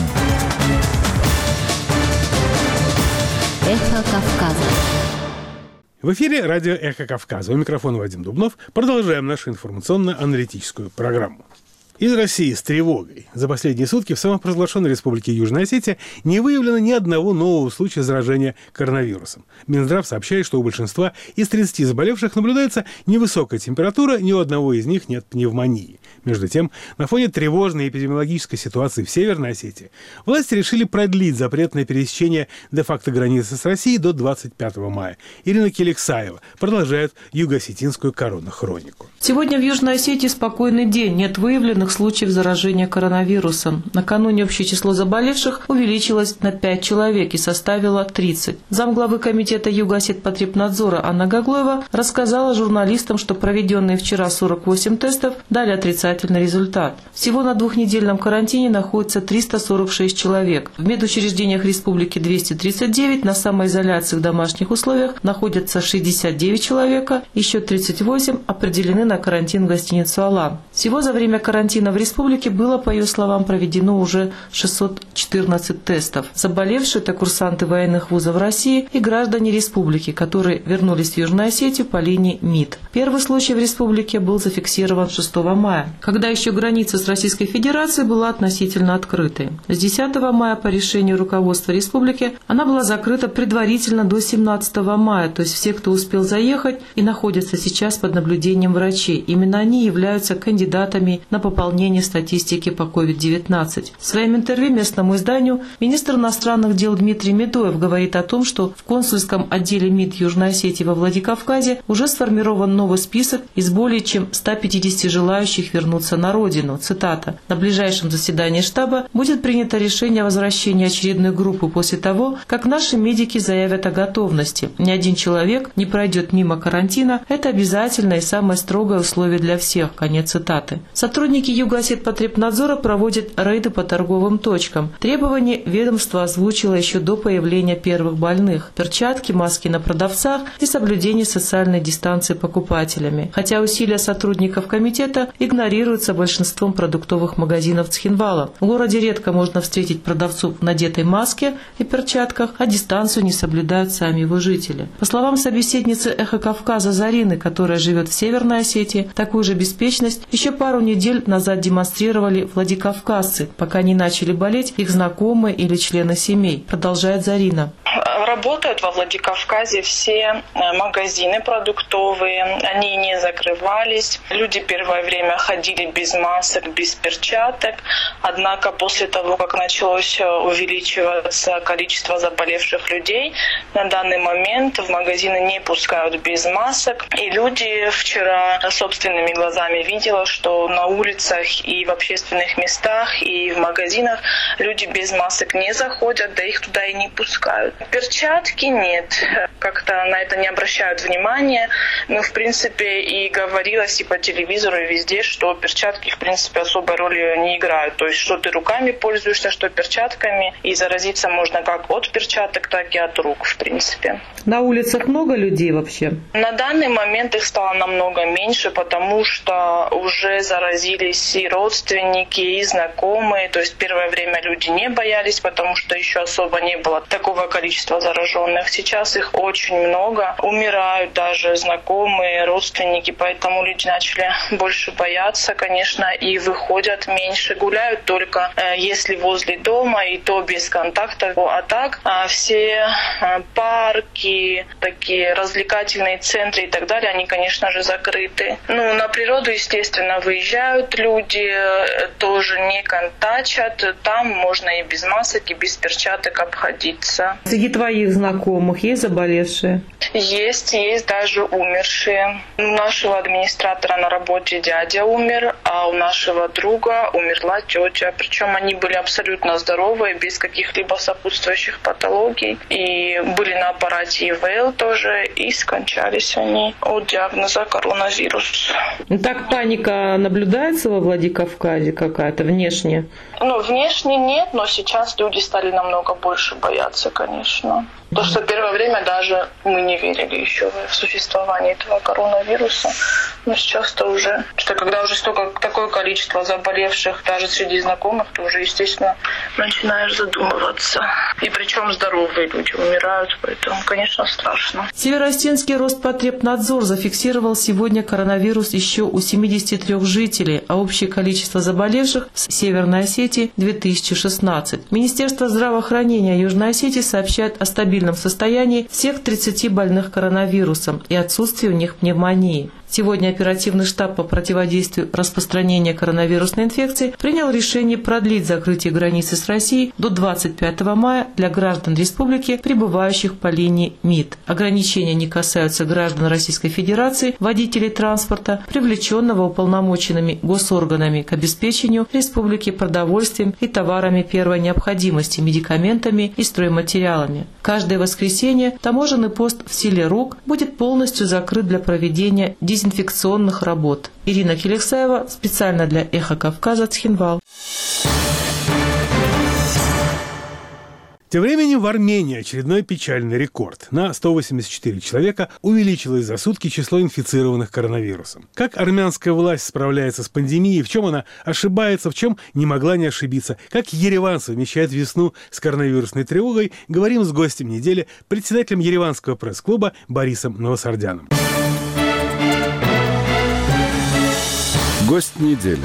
Speaker 4: Эхо Кавказа.
Speaker 1: В эфире радио «Эхо Кавказа». У микрофона Вадим Дубнов. Продолжаем нашу информационно-аналитическую программу. Из России с тревогой. За последние сутки в самопровозглашенной республике Южная Осетия не выявлено ни одного нового случая заражения коронавирусом. Минздрав сообщает, что у большинства из тридцати заболевших наблюдается невысокая температура, ни у одного из них нет пневмонии. Между тем, на фоне тревожной эпидемиологической ситуации в Северной Осетии власти решили продлить запрет на пересечение де-факто границы с Россией до двадцать пятого мая. Ирина Келексаева продолжает юго-осетинскую коронахронику.
Speaker 12: Сегодня в Южной Осетии спокойный день. Нет выявленных случаев заражения коронавирусом. Накануне общее число заболевших увеличилось на пять человек и составило тридцать. Замглавы комитета Юго-Осетпотребнадзора Анна Гаглоева рассказала журналистам, что проведенные вчера сорок восемь тестов дали отрицательный результат. Всего на двухнедельном карантине находится триста сорок шесть человек. В медучреждениях республики двести тридцать девять, на самоизоляции в домашних условиях находятся шестьдесят девять человека, еще тридцать восемь определены на карантин в гостиницу «Алан». Всего за время карантина карантина в республике было, по ее словам, проведено уже шестьсот четырнадцать тестов. Заболевшие – это курсанты военных вузов России и граждане республики, которые вернулись в Южную Осетию по линии МИД. Первый случай в республике был зафиксирован шестого мая, когда еще граница с Российской Федерацией была относительно открытой. С десятого мая по решению руководства республики она была закрыта предварительно до семнадцатого мая, то есть все, кто успел заехать и находятся сейчас под наблюдением врачей. Именно они являются кандидатами на пополнение статистики по ковид девятнадцать. В своем интервью местному изданию министр иностранных дел Дмитрий Медоев говорит о том, что в консульском отделе МИД Южной Осетии во Владикавказе уже сформирован новый список из более чем ста пятидесяти желающих вернуться на родину. Цитата. «На ближайшем заседании штаба будет принято решение о возвращении очередной группы после того, как наши медики заявят о готовности. Ни один человек не пройдет мимо карантина. Это обязательное и самое строгое условие для всех». Конец цитаты. Сотрудники Югоосетпотребнадзора проводят рейды по торговым точкам. Требования ведомство озвучило еще до появления первых больных. Перчатки, маски на продавцах и соблюдение социальной дистанции покупателями. Хотя усилия сотрудников комитета игнорируются большинством продуктовых магазинов Цхинвала. В городе редко можно встретить продавцов в надетой маске и перчатках, а дистанцию не соблюдают сами его жители. По словам собеседницы «Эхо Кавказа» Зарины, которая живет в Северной Осетии, такую же беспечность еще пару недель назад демонстрировали владикавказцы, пока не начали болеть их знакомые или члены семей. Продолжает Зарина.
Speaker 13: Работают во Владикавказе все магазины продуктовые, они не закрывались. Люди первое время ходили без масок, без перчаток. Однако после того, как началось увеличиваться количество заболевших людей, на данный момент в магазины не пускают без масок. И люди вчера собственными глазами видела, что на улицах и в общественных местах, и в магазинах люди без масок не заходят, да их туда и не пускают. Перчатки нет, как-то на это не обращают внимания. Но, в принципе, и говорилось и по телевизору, и везде, что перчатки, в принципе, особой роли не играют. То есть, что ты руками пользуешься, что перчатками. И заразиться можно как от перчаток, так и от рук, в принципе.
Speaker 12: На улицах много людей вообще?
Speaker 13: На данный момент их стало намного меньше, потому что уже заразились и родственники, и знакомые. То есть, первое время люди не боялись, потому что еще особо не было такого количества зараженных. Сейчас их очень много. Умирают даже знакомые, родственники, поэтому люди начали больше бояться, конечно, и выходят меньше. Гуляют только э, если возле дома, и то без контакта. А так э, все э, парки, такие развлекательные центры и так далее, они, конечно же, закрыты. Ну, на природу, естественно, выезжают люди, э, тоже не контачат. Там можно и без масок, и без перчаток обходиться.
Speaker 12: Среди твоих знакомых есть заболевшие?
Speaker 13: Есть, есть даже умершие. У нашего администратора на работе дядя умер, а у нашего друга умерла тетя. Причем они были абсолютно здоровые, без каких-либо сопутствующих патологий. И были на аппарате И В Л тоже, и скончались они от диагноза коронавирус.
Speaker 12: Так паника наблюдается во Владикавказе какая-то внешне?
Speaker 13: Ну, внешне нет, но сейчас люди стали намного больше бояться, конечно. Потому что первое время даже мы не верили еще в существование этого коронавируса. Но сейчас-то уже, что когда уже столько, такое количество заболевших даже среди знакомых, то уже, естественно, начинаешь задумываться. И причем здоровые люди умирают, поэтому, конечно, страшно.
Speaker 12: Североостинский Роспотребнадзор зафиксировал сегодня коронавирус еще у семидесяти трёх жителей, а общее количество заболевших в Северной Осетии – две тысячи шестнадцать. Министерство здравоохранения Южной Осетии сообщает о стабильном состоянии всех тридцати больных коронавирусом и отсутствии у них пневмонии. Сегодня оперативный штаб по противодействию распространению коронавирусной инфекции принял решение продлить закрытие границы с Россией до двадцать пятого мая для граждан республики, прибывающих по линии МИД. Ограничения не касаются граждан Российской Федерации, водителей транспорта, привлеченного уполномоченными госорганами к обеспечению республики продовольствием и товарами первой необходимости, медикаментами и стройматериалами. Каждое воскресенье таможенный пост в селе Рук будет полностью закрыт для проведения дезинфекционных работ. Ирина Келексаева специально для «Эхо Кавказа», Цхинвал.
Speaker 1: Тем временем в Армении очередной печальный рекорд. На сто восемьдесят четыре человека увеличилось за сутки число инфицированных коронавирусом. Как армянская власть справляется с пандемией, в чем она ошибается, в чем не могла не ошибиться, как Ереван совмещает весну с коронавирусной тревогой, говорим с гостем недели, председателем Ереванского пресс-клуба Борисом Новосардяном.
Speaker 10: Гость недели.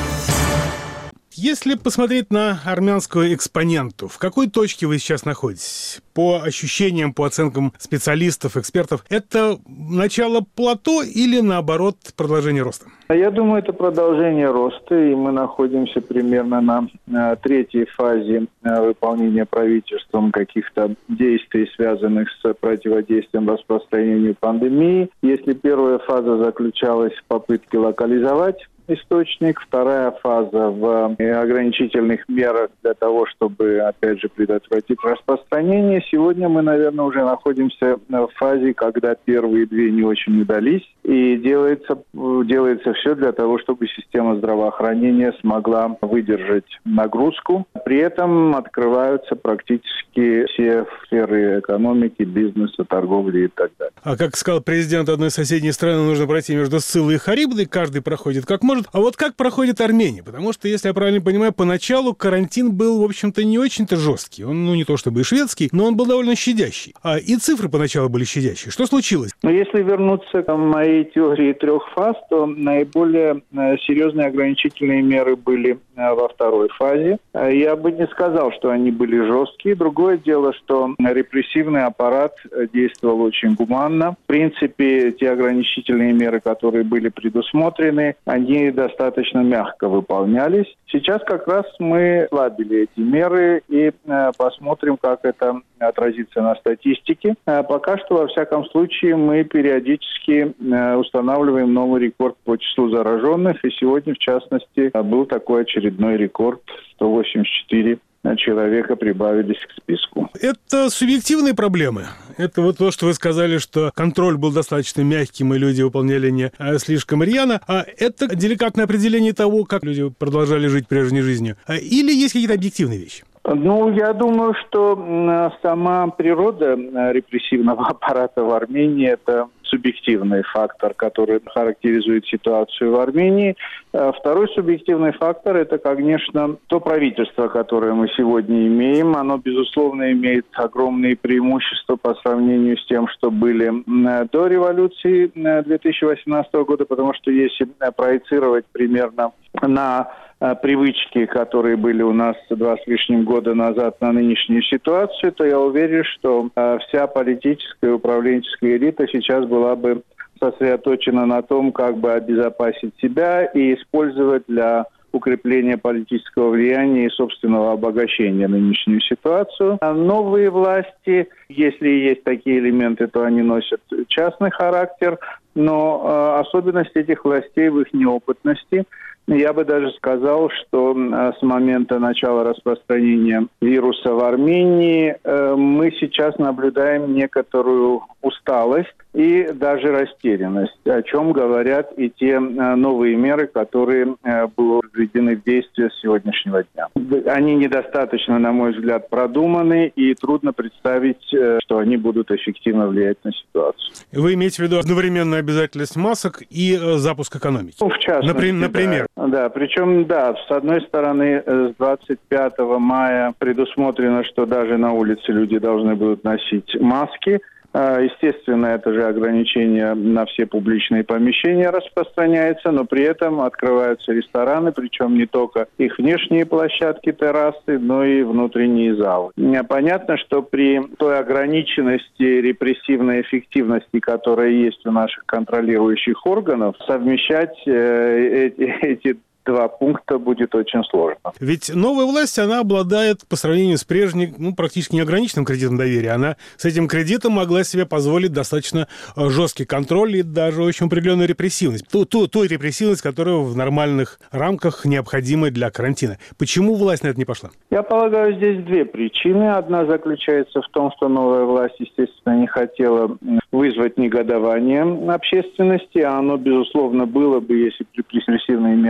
Speaker 1: Если посмотреть на армянскую экспоненту, в какой точке вы сейчас находитесь? По ощущениям, по оценкам специалистов, экспертов, это начало плато или, наоборот, продолжение роста?
Speaker 14: Я думаю, это продолжение роста, и мы находимся примерно на, на третьей фазе выполнения правительством каких-то действий, связанных с противодействием распространению пандемии. Если первая фаза заключалась в попытке локализовать источник, вторая фаза в ограничительных мерах для того, чтобы, опять же, предотвратить распространение. Сегодня мы, наверное, уже находимся в фазе, когда первые две не очень удались, и делается, делается все для того, чтобы система здравоохранения смогла выдержать нагрузку. При этом открываются практически все сферы экономики, бизнеса, торговли и так далее.
Speaker 1: А как сказал президент одной соседней страны, нужно пройти между Сциллой и Харибдой, каждый проходит как может. А вот как проходит Армения? Потому что, если я правильно понимаю, поначалу карантин был, в общем-то, не очень-то жесткий. Он, ну, не то чтобы и шведский, но он был довольно щадящий. А и цифры поначалу были щадящие. Что случилось?
Speaker 14: Но если вернуться к моей теории трех фаз, то наиболее серьезные ограничительные меры были во второй фазе. Я бы не сказал, что они были жесткие. Другое дело, что репрессивный аппарат действовал очень гуманно. В принципе, те ограничительные меры, которые были предусмотрены, они достаточно мягко выполнялись. Сейчас как раз мы ослабили эти меры и э, посмотрим, как это отразится на статистике. Э, пока что, во всяком случае, мы периодически э, устанавливаем новый рекорд по числу зараженных. И сегодня, в частности, был такой очередной рекорд – сто восемьдесят четыре человека прибавились к списку.
Speaker 1: Это субъективные проблемы. Это вот то, что вы сказали, что контроль был достаточно мягким, и люди выполняли не слишком рьяно. А это деликатное определение того, как люди продолжали жить прежней жизнью. Или есть какие-то объективные вещи?
Speaker 14: Ну, я думаю, что сама природа репрессивного аппарата в Армении – это субъективный фактор, который характеризует ситуацию в Армении. Второй субъективный фактор – это, конечно, то правительство, которое мы сегодня имеем. Оно, безусловно, имеет огромные преимущества по сравнению с тем, что были до революции две тысячи восемнадцатого года, потому что если проецировать примерно на привычки, которые были у нас два с лишним года назад на нынешнюю ситуацию, то я уверен, что вся политическая и управленческая элита сейчас была бы сосредоточена на том, как бы обезопасить себя и использовать для укрепления политического влияния и собственного обогащения нынешнюю ситуацию. А новые власти, если есть такие элементы, то они носят частный характер, но э, особенность этих властей в их неопытности. Я бы даже сказал, что э, с момента начала распространения вируса в Армении э, мы сейчас наблюдаем некоторую усталость и даже растерянность, о чем говорят и те э, новые меры, которые э, были введены в действие с сегодняшнего дня. Они недостаточно, на мой взгляд, продуманы, и трудно представить, э, что они будут эффективно влиять на ситуацию.
Speaker 1: Вы имеете в виду одновременную обязательность масок и э, запуск экономики?
Speaker 14: Ну, в частности,
Speaker 1: Например? например.
Speaker 14: Да. Да, причем, да, с одной стороны, с двадцать пятого мая предусмотрено, что даже на улице люди должны будут носить маски. Естественно, это же ограничение на все публичные помещения распространяется, но при этом открываются рестораны, причем не только их внешние площадки, террасы, но и внутренние залы. Понятно, что при той ограниченности репрессивной эффективности, которая есть у наших контролирующих органов, совмещать э, эти, эти два пункта будет очень сложно.
Speaker 1: Ведь новая власть, она обладает по сравнению с прежней, ну, практически неограниченным кредитом доверия. Она с этим кредитом могла себе позволить достаточно жесткий контроль и даже очень определенную репрессивность. Ту, ту, ту репрессивность, которая в нормальных рамках необходима для карантина. Почему власть на это не пошла?
Speaker 14: Я полагаю, здесь две причины. Одна заключается в том, что новая власть, естественно, не хотела вызвать негодование общественности, а оно, безусловно, было бы, если бы репрессивные меры применялись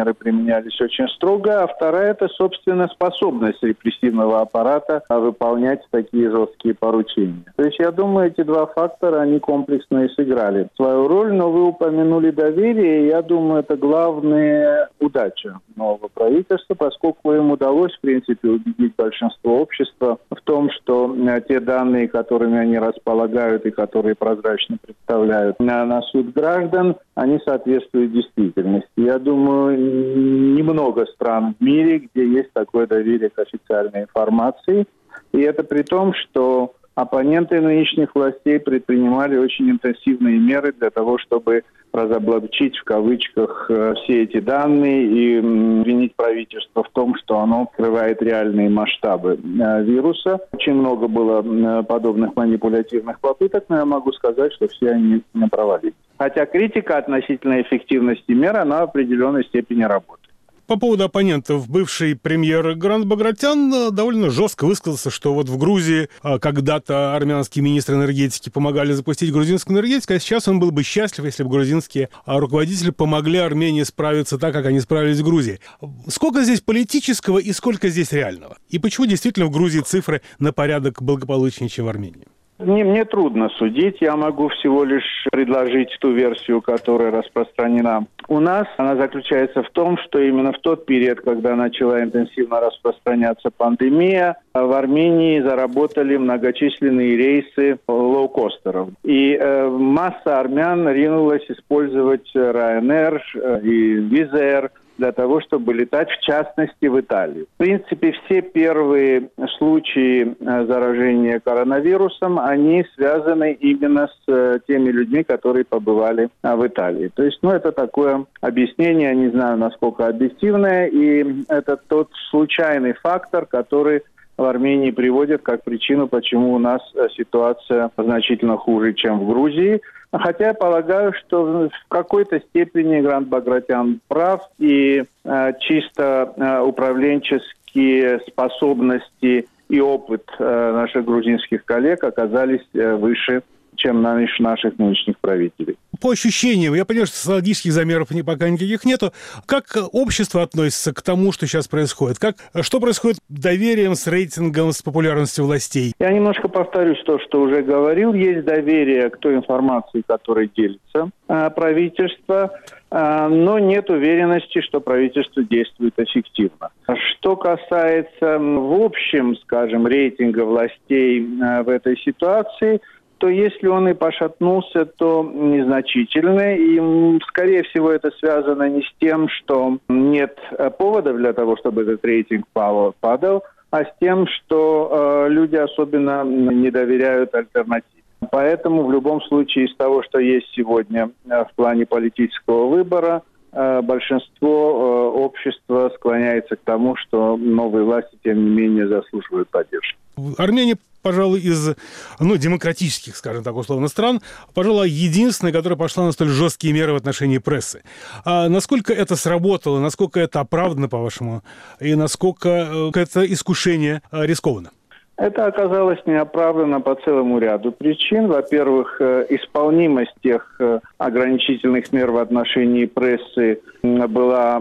Speaker 14: применялись очень строго, а вторая – это, собственно, способность репрессивного аппарата выполнять такие жесткие поручения. То есть, я думаю, эти два фактора, они комплексно и сыграли свою роль, но вы упомянули доверие, и я думаю, это главная удача нового правительства, поскольку им удалось, в принципе, убедить большинство общества в том, что те данные, которыми они располагают и которые прозрачно представляют на, на суд граждан, они соответствуют действительности. Я думаю, немного стран в мире, где есть такое доверие к официальной информации. И это при том, что оппоненты нынешних властей предпринимали очень интенсивные меры для того, чтобы разоблачить в кавычках все эти данные и обвинить правительство в том, что оно скрывает реальные масштабы вируса. Очень много было подобных манипулятивных попыток, но я могу сказать, что все они провалились. Хотя критика относительно эффективности мер, она в определенной степени работает.
Speaker 1: По поводу оппонентов, бывший премьер Грант Багратян довольно жестко высказался, что вот в Грузии когда-то армянские министры энергетики помогали запустить грузинскую энергетику, а сейчас он был бы счастлив, если бы грузинские руководители помогли Армении справиться так, как они справились в Грузии. Сколько здесь политического и сколько здесь реального? И почему действительно в Грузии цифры на порядок благополучнее, чем в Армении?
Speaker 14: Мне, мне трудно судить, я могу всего лишь предложить ту версию, которая распространена у нас. Она заключается в том, что именно в тот период, когда начала интенсивно распространяться пандемия, в Армении заработали многочисленные рейсы лоукостеров. И э, масса армян ринулась использовать Ryanair и Wizz Air для того, чтобы летать, в частности, в Италию. В принципе, все первые случаи заражения коронавирусом, они связаны именно с теми людьми, которые побывали в Италии. То есть, ну, это такое объяснение, не знаю, насколько объективное, и это тот случайный фактор, который в Армении приводит как причину, почему у нас ситуация значительно хуже, чем в Грузии. Хотя я полагаю, что в какой-то степени Грант Багратян прав, и э, чисто э, управленческие способности и опыт э, наших грузинских коллег оказались э, выше, чем наших, наших нынешних правителей.
Speaker 1: По ощущениям, я понимаю, что социологических замеров пока никаких нету. Как общество относится к тому, что сейчас происходит? Как, что происходит с доверием, с рейтингом, с популярностью властей?
Speaker 14: Я немножко повторюсь то, что уже говорил. Есть доверие к той информации, которой делится э, правительство, э, но нет уверенности, что правительство действует эффективно. Что касается в общем, скажем, рейтинга властей э, в этой ситуации, то если он и пошатнулся, то незначительно. И, скорее всего, это связано не с тем, что нет поводов для того, чтобы этот рейтинг падал, а с тем, что э, люди особенно не доверяют альтернативе. Поэтому в любом случае из того, что есть сегодня в плане политического выбора, э, большинство э, общества склоняется к тому, что новые власти, тем не менее, заслуживают поддержки.
Speaker 1: Армения, пожалуй, из ну, демократических, скажем так, условно, стран, пожалуй, единственная, которая пошла на столь жесткие меры в отношении прессы. А насколько это сработало, насколько это оправдано, по-вашему, и насколько это искушение рискованно?
Speaker 14: Это оказалось неоправданно по целому ряду причин. Во-первых, исполнимость тех ограничительных мер в отношении прессы была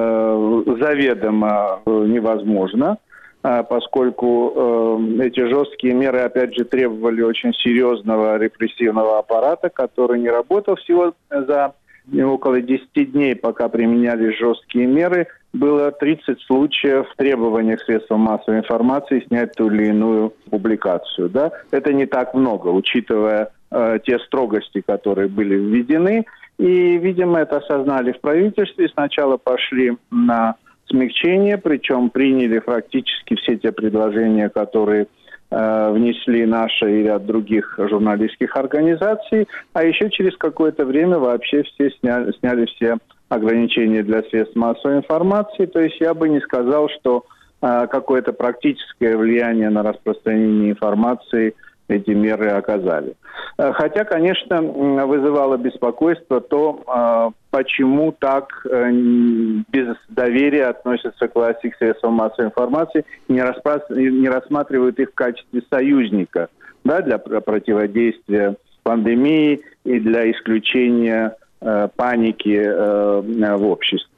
Speaker 14: заведомо невозможна, поскольку э, эти жесткие меры, опять же, требовали очень серьезного репрессивного аппарата, который не работал всего за около десяти дней, пока применялись жесткие меры. Было тридцать случаев требования к средствам массовой информации снять ту или иную публикацию. Да? Это не так много, учитывая э, те строгости, которые были введены. И, видимо, это осознали в правительстве. Сначала пошли на смягчение, причем приняли практически все те предложения, которые э, внесли наши и ряд других журналистских организаций, а еще через какое-то время вообще все сняли, сняли все ограничения для средств массовой информации. То есть я бы не сказал, что э, какое-то практическое влияние на распространение информации эти меры оказали. Хотя, конечно, вызывало беспокойство то, почему так без доверия относятся к власти, к средствам массовой информации, и не рассматривают их в качестве союзника, да, для противодействия пандемии и для исключения паники в обществе.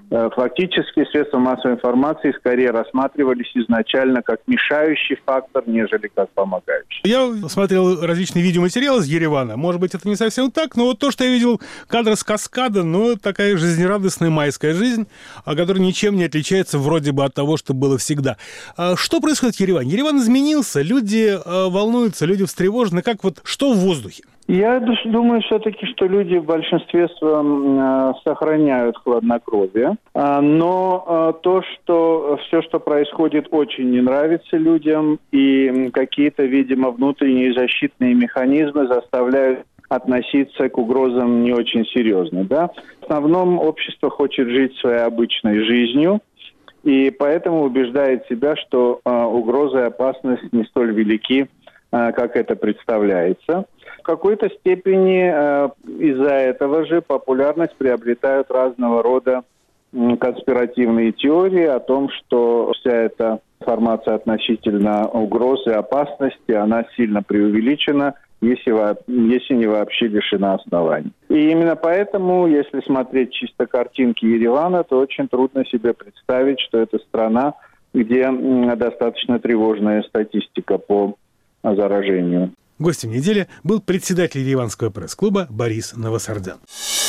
Speaker 14: Фактически средства массовой информации скорее рассматривались изначально как мешающий фактор, нежели как помогающий.
Speaker 1: Я смотрел различные видеоматериалы из Еревана. Может быть, это не совсем так, но вот то, что я видел, кадры с каскада, ну, такая жизнерадостная майская жизнь, которая ничем не отличается вроде бы от того, что было всегда. Что происходит в Ереване? Ереван изменился, люди волнуются, люди встревожены. Как вот, что в воздухе?
Speaker 14: Я думаю все-таки, что люди в большинстве своем э, сохраняют хладнокровие, э, но э, то, что все, что происходит, очень не нравится людям, и какие-то, видимо, внутренние защитные механизмы заставляют относиться к угрозам не очень серьезно. Да? В основном общество хочет жить своей обычной жизнью, и поэтому убеждает себя, что э, угроза и опасность не столь велики, э, как это представляется. В какой-то степени э, из-за этого же популярность приобретают разного рода э, конспиративные теории о том, что вся эта информация относительно угрозы и опасности, она сильно преувеличена, если, если не вообще лишена оснований. И именно поэтому, если смотреть чисто картинки Еревана, то очень трудно себе представить, что это страна, где э, достаточно тревожная статистика по заражению.
Speaker 1: Гостем недели был председатель Ереванского пресс-клуба Борис Новосардян.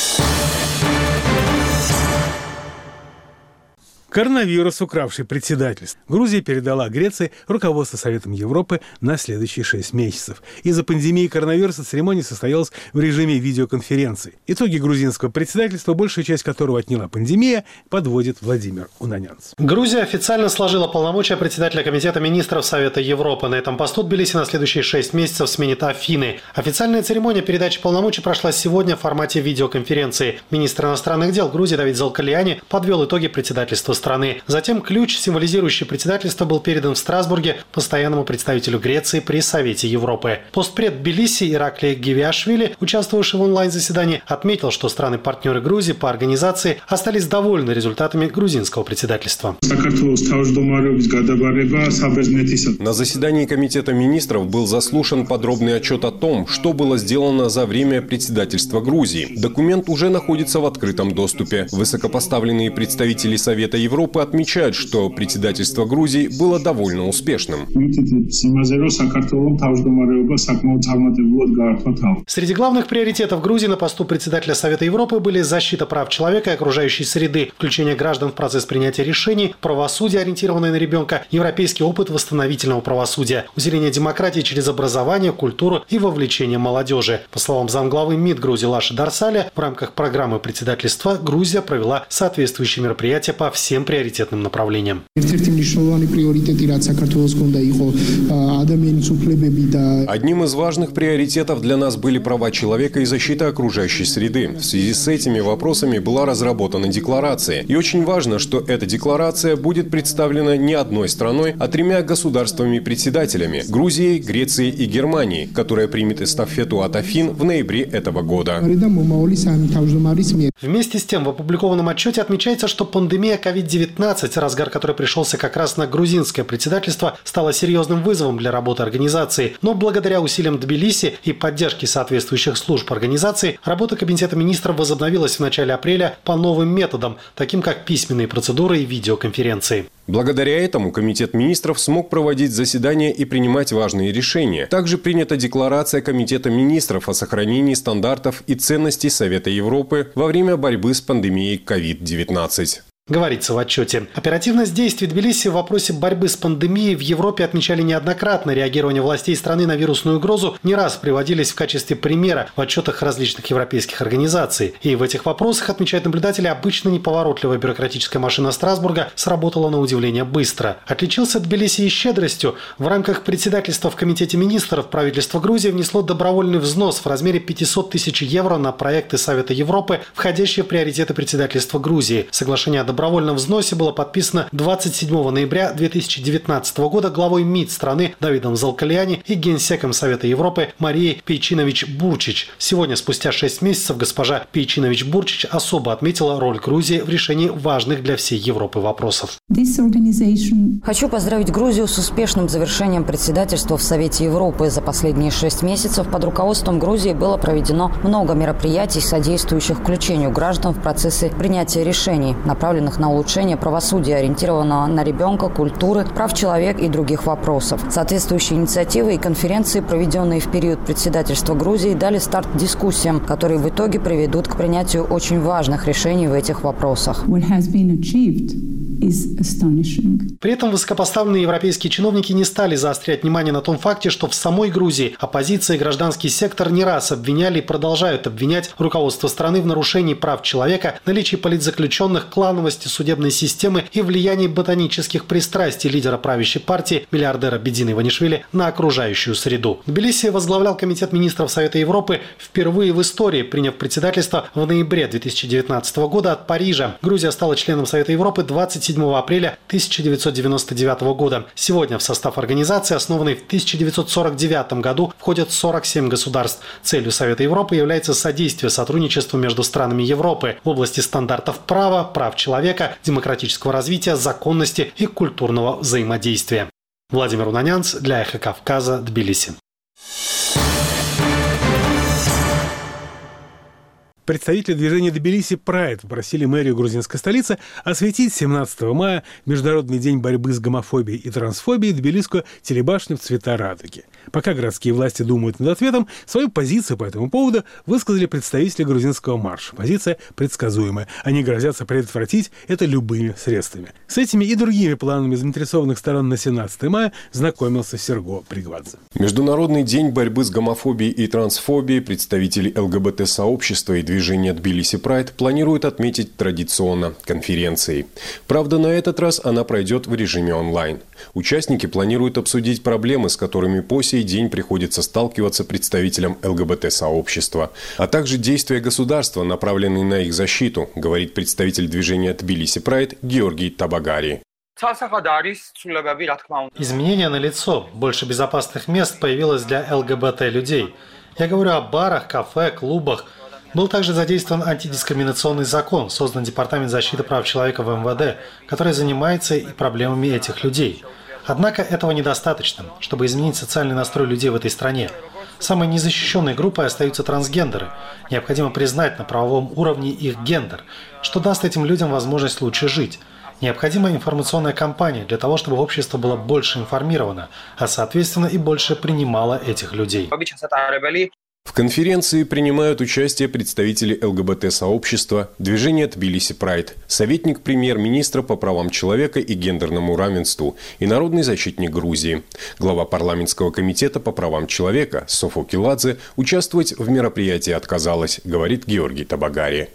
Speaker 1: Коронавирус, укравший председательство. Грузия передала Греции руководство Советом Европы на следующие шесть месяцев. Из-за пандемии коронавируса церемония состоялась в режиме видеоконференции. Итоги грузинского председательства, большая часть которого отняла пандемия, подводит Владимир Унанянц.
Speaker 15: Грузия официально сложила полномочия председателя Комитета министров Совета Европы. На этом посту Тбилиси на следующие шесть месяцев сменит Афины. Официальная церемония передачи полномочий прошла сегодня в формате видеоконференции. Министр иностранных дел Грузии Давид Залкалиани подвел итоги председательства страны. Затем ключ, символизирующий председательство, был передан в Страсбурге постоянному представителю Греции при Совете Европы. Постпред Тбилиси Ираклий Гивиашвили, участвовавший в онлайн-заседании, отметил, что страны-партнеры Грузии по организации остались довольны результатами грузинского председательства.
Speaker 6: На заседании Комитета министров был заслушан подробный отчет о том, что было сделано за время председательства Грузии. Документ уже находится в открытом доступе. Высокопоставленные представители Совета Европы Европы отмечают, что председательство Грузии было довольно успешным.
Speaker 15: Среди главных приоритетов Грузии на посту председателя Совета Европы были защита прав человека и окружающей среды, включение граждан в процесс принятия решений, правосудие, ориентированное на ребенка, европейский опыт восстановительного правосудия, усиление демократии через образование, культуру и вовлечение молодежи. По словам замглавы МИД Грузии Лаши Дарсаля, в рамках программы председательства Грузия провела соответствующие мероприятия по всем приоритетным направлениям.
Speaker 6: Одним из важных приоритетов для нас были права человека и защита окружающей среды. В связи с этими вопросами была разработана декларация. И очень важно, что эта декларация будет представлена не одной страной, а тремя государствами-председателями – Грузией, Грецией и Германией, которая примет эстафету от Афин в ноябре этого года.
Speaker 15: Вместе с тем, в опубликованном отчете отмечается, что пандемия ковид девятнадцать, разгар которой пришелся как раз на грузинское председательство, стала серьезным вызовом для работы организации. Но благодаря усилиям Тбилиси и поддержке соответствующих служб организации, работа Комитета министров возобновилась в начале апреля по новым методам, таким как письменные процедуры и видеоконференции.
Speaker 6: Благодаря этому Комитет министров смог проводить заседания и принимать важные решения. Также принята декларация Комитета министров о сохранении стандартов и ценностей Совета Европы во время борьбы с пандемией ковид девятнадцать.
Speaker 15: Говорится в отчете. Оперативность действий Тбилиси в вопросе борьбы с пандемией в Европе отмечали неоднократно. Реагирование властей страны на вирусную угрозу не раз приводились в качестве примера в отчетах различных европейских организаций. И в этих вопросах, отмечают наблюдатели, обычно неповоротливая бюрократическая машина Страсбурга сработала на удивление быстро. Отличился Тбилиси и щедростью. В рамках председательства в Комитете министров правительство Грузии внесло добровольный взнос в размере пятьсот тысяч евро на проекты Совета Европы, входящие в приоритеты председательства Грузии. Соглашение о добровольном взносе было подписано двадцать седьмого ноября две тысячи девятнадцатого года главой МИД страны Давидом Залкалиани и генсеком Совета Европы Марией Пейчинович-Бурчич. Сегодня, спустя шесть месяцев, госпожа Пейчинович-Бурчич особо отметила роль Грузии в решении важных для всей Европы вопросов.
Speaker 16: Хочу поздравить Грузию с успешным завершением председательства в Совете Европы. За последние шесть месяцев под руководством Грузии было проведено много мероприятий, содействующих включению граждан в процессы принятия решений, направленных направленных на улучшение правосудия, ориентированного на ребенка, культуры, прав человека и других вопросов. Соответствующие инициативы и конференции, проведенные в период председательства Грузии, дали старт дискуссиям, которые в итоге приведут к принятию очень важных решений в этих вопросах.
Speaker 15: При этом высокопоставленные европейские чиновники не стали заострять внимание на том факте, что в самой Грузии оппозиция и гражданский сектор не раз обвиняли и продолжают обвинять руководство страны в нарушении прав человека, наличии политзаключенных, клановости судебной системы и влиянии ботанических пристрастий лидера правящей партии, миллиардера Бедзина Иванишвили, на окружающую среду. Тбилиси возглавлял Комитет министров Совета Европы впервые в истории, приняв председательство в ноябре две тысячи девятнадцатого года от Парижа. Грузия стала членом Совета Европы двадцать седьмого апреля тысяча девятьсот девяносто девятого года. Сегодня в состав организации, основанной в тысяча девятьсот сорок девятом году, входят сорок семь государств. Целью Совета Европы является содействие сотрудничеству между странами Европы в области стандартов права, прав человека, демократического развития, законности и культурного взаимодействия. Владимир Унанянц для Эхо Кавказа, Тбилиси.
Speaker 1: Представители движения Тбилиси Прайд попросили мэрию грузинской столицы осветить семнадцатого мая Международный день борьбы с гомофобией и трансфобией Тбилисскую телебашню в цвета радуги. Пока городские власти думают над ответом, свою позицию по этому поводу высказали представители грузинского марша. Позиция предсказуемая. Они грозятся предотвратить это любыми средствами. С этими и другими планами заинтересованных сторон на семнадцатого мая знакомился Серго Пригвадзе.
Speaker 6: Международный день борьбы с гомофобией и трансфобией представители ЛГБТ-сообщества и движения Тбилиси Прайд планируют отметить традиционно конференцией. Правда, на этот раз она пройдет в режиме онлайн. Участники планируют обсудить проблемы, с которыми по сей день приходится сталкиваться представителям ЛГБТ-сообщества, а также действия государства, направленные на их защиту, говорит представитель движения Тбилиси Прайд Георгий Табагари.
Speaker 15: Изменения налицо. Больше безопасных мест появилось для ЛГБТ-людей. Я говорю о барах, кафе, клубах. Был также задействован антидискриминационный закон, создан Департамент защиты прав человека в эм вэ дэ, который занимается и проблемами этих людей. Однако этого недостаточно, чтобы изменить социальный настрой людей в этой стране. Самой незащищенной группой остаются трансгендеры. Необходимо признать на правовом уровне их гендер, что даст этим людям возможность лучше жить. Необходима информационная кампания для того, чтобы общество было больше информировано, а соответственно и больше принимало этих людей.
Speaker 6: В конференции принимают участие представители ЛГБТ-сообщества, движения Тбилиси Прайд, советник премьер-министра по правам человека и гендерному равенству и народный защитник Грузии. Глава парламентского комитета по правам человека Софо Киладзе участвовать в мероприятии отказалась, говорит Георгий Табагари.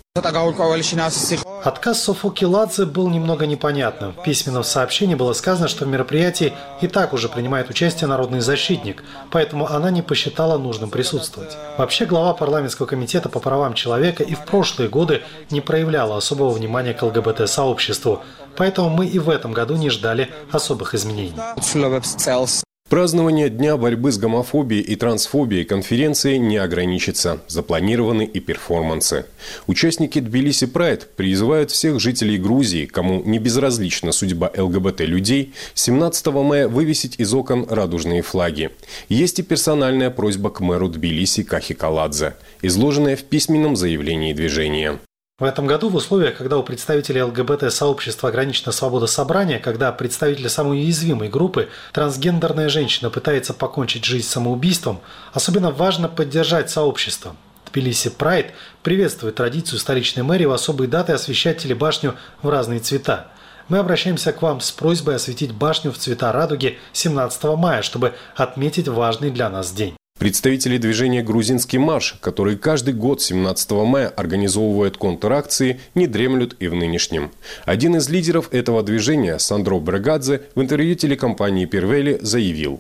Speaker 15: Отказ Софо Киладзе был немного непонятным. В письменном сообщении было сказано, что в мероприятии и так уже принимает участие народный защитник, поэтому она не посчитала нужным присутствовать. Вообще, глава парламентского комитета по правам человека и в прошлые годы не проявляла особого внимания к ЛГБТ-сообществу, поэтому мы и в этом году не ждали особых изменений.
Speaker 6: Празднование Дня борьбы с гомофобией и трансфобией конференции не ограничится. Запланированы и перформансы. Участники Тбилиси Прайд призывают всех жителей Грузии, кому не безразлична судьба ЛГБТ-людей, семнадцатого мая вывесить из окон радужные флаги. Есть и персональная просьба к мэру Тбилиси Кахи Каладзе, изложенная в письменном заявлении движения.
Speaker 15: В этом году в условиях, когда у представителей ЛГБТ-сообщества ограничена свобода собрания, когда представители самой уязвимой группы, трансгендерная женщина, пытается покончить жизнь самоубийством, особенно важно поддержать сообщество. Тбилиси Прайд приветствует традицию столичной мэрии в особые даты освещать телебашню в разные цвета. Мы обращаемся к вам с просьбой осветить башню в цвета радуги семнадцатого мая, чтобы отметить важный для нас день.
Speaker 6: Представители движения «Грузинский марш», который каждый год семнадцатого мая организовывает контракции, не дремлют и в нынешнем. Один из лидеров этого движения, Сандро Брегадзе, в интервью телекомпании «Первели» заявил: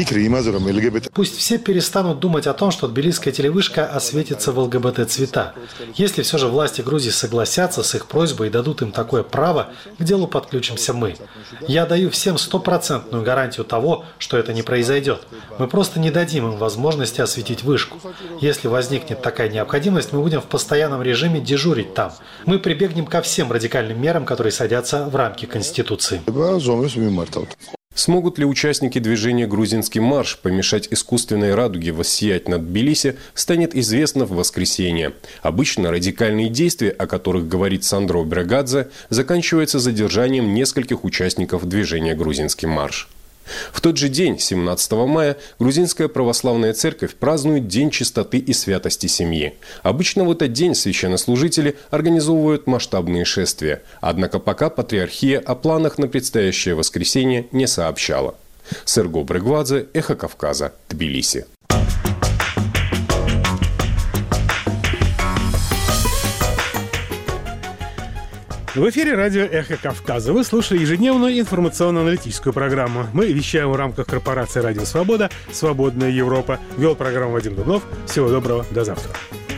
Speaker 15: Пусть все перестанут думать о том, что тбилисская телевышка осветится в ЛГБТ-цвета. Если все же власти Грузии согласятся с их просьбой и дадут им такое право, к делу подключимся мы. Я даю всем стопроцентную гарантию того, что это не произойдет. Мы просто не дадим им возможности осветить вышку. Если возникнет такая необходимость, мы будем в постоянном режиме дежурить там. Мы прибегнем ко всем радикальным мерам, которые садятся в рамки Конституции.
Speaker 6: Смогут ли участники движения «Грузинский марш» помешать искусственной радуге воссиять над Тбилиси, станет известно в воскресенье. Обычно радикальные действия, о которых говорит Сандро Брагадзе, заканчиваются задержанием нескольких участников движения «Грузинский марш». В тот же день, семнадцатого мая, Грузинская православная церковь празднует День чистоты и святости семьи. Обычно в этот день священнослужители организовывают масштабные шествия. Однако пока патриархия о планах на предстоящее воскресенье не сообщала. Серго Брегвадзе, Эхо Кавказа, Тбилиси.
Speaker 1: В эфире радио «Эхо Кавказа». Вы слушали ежедневную информационно-аналитическую программу. Мы вещаем в рамках корпорации «Радио Свобода», «Свободная Европа». Вел программу Вадим Дубнов. Всего доброго, до завтра.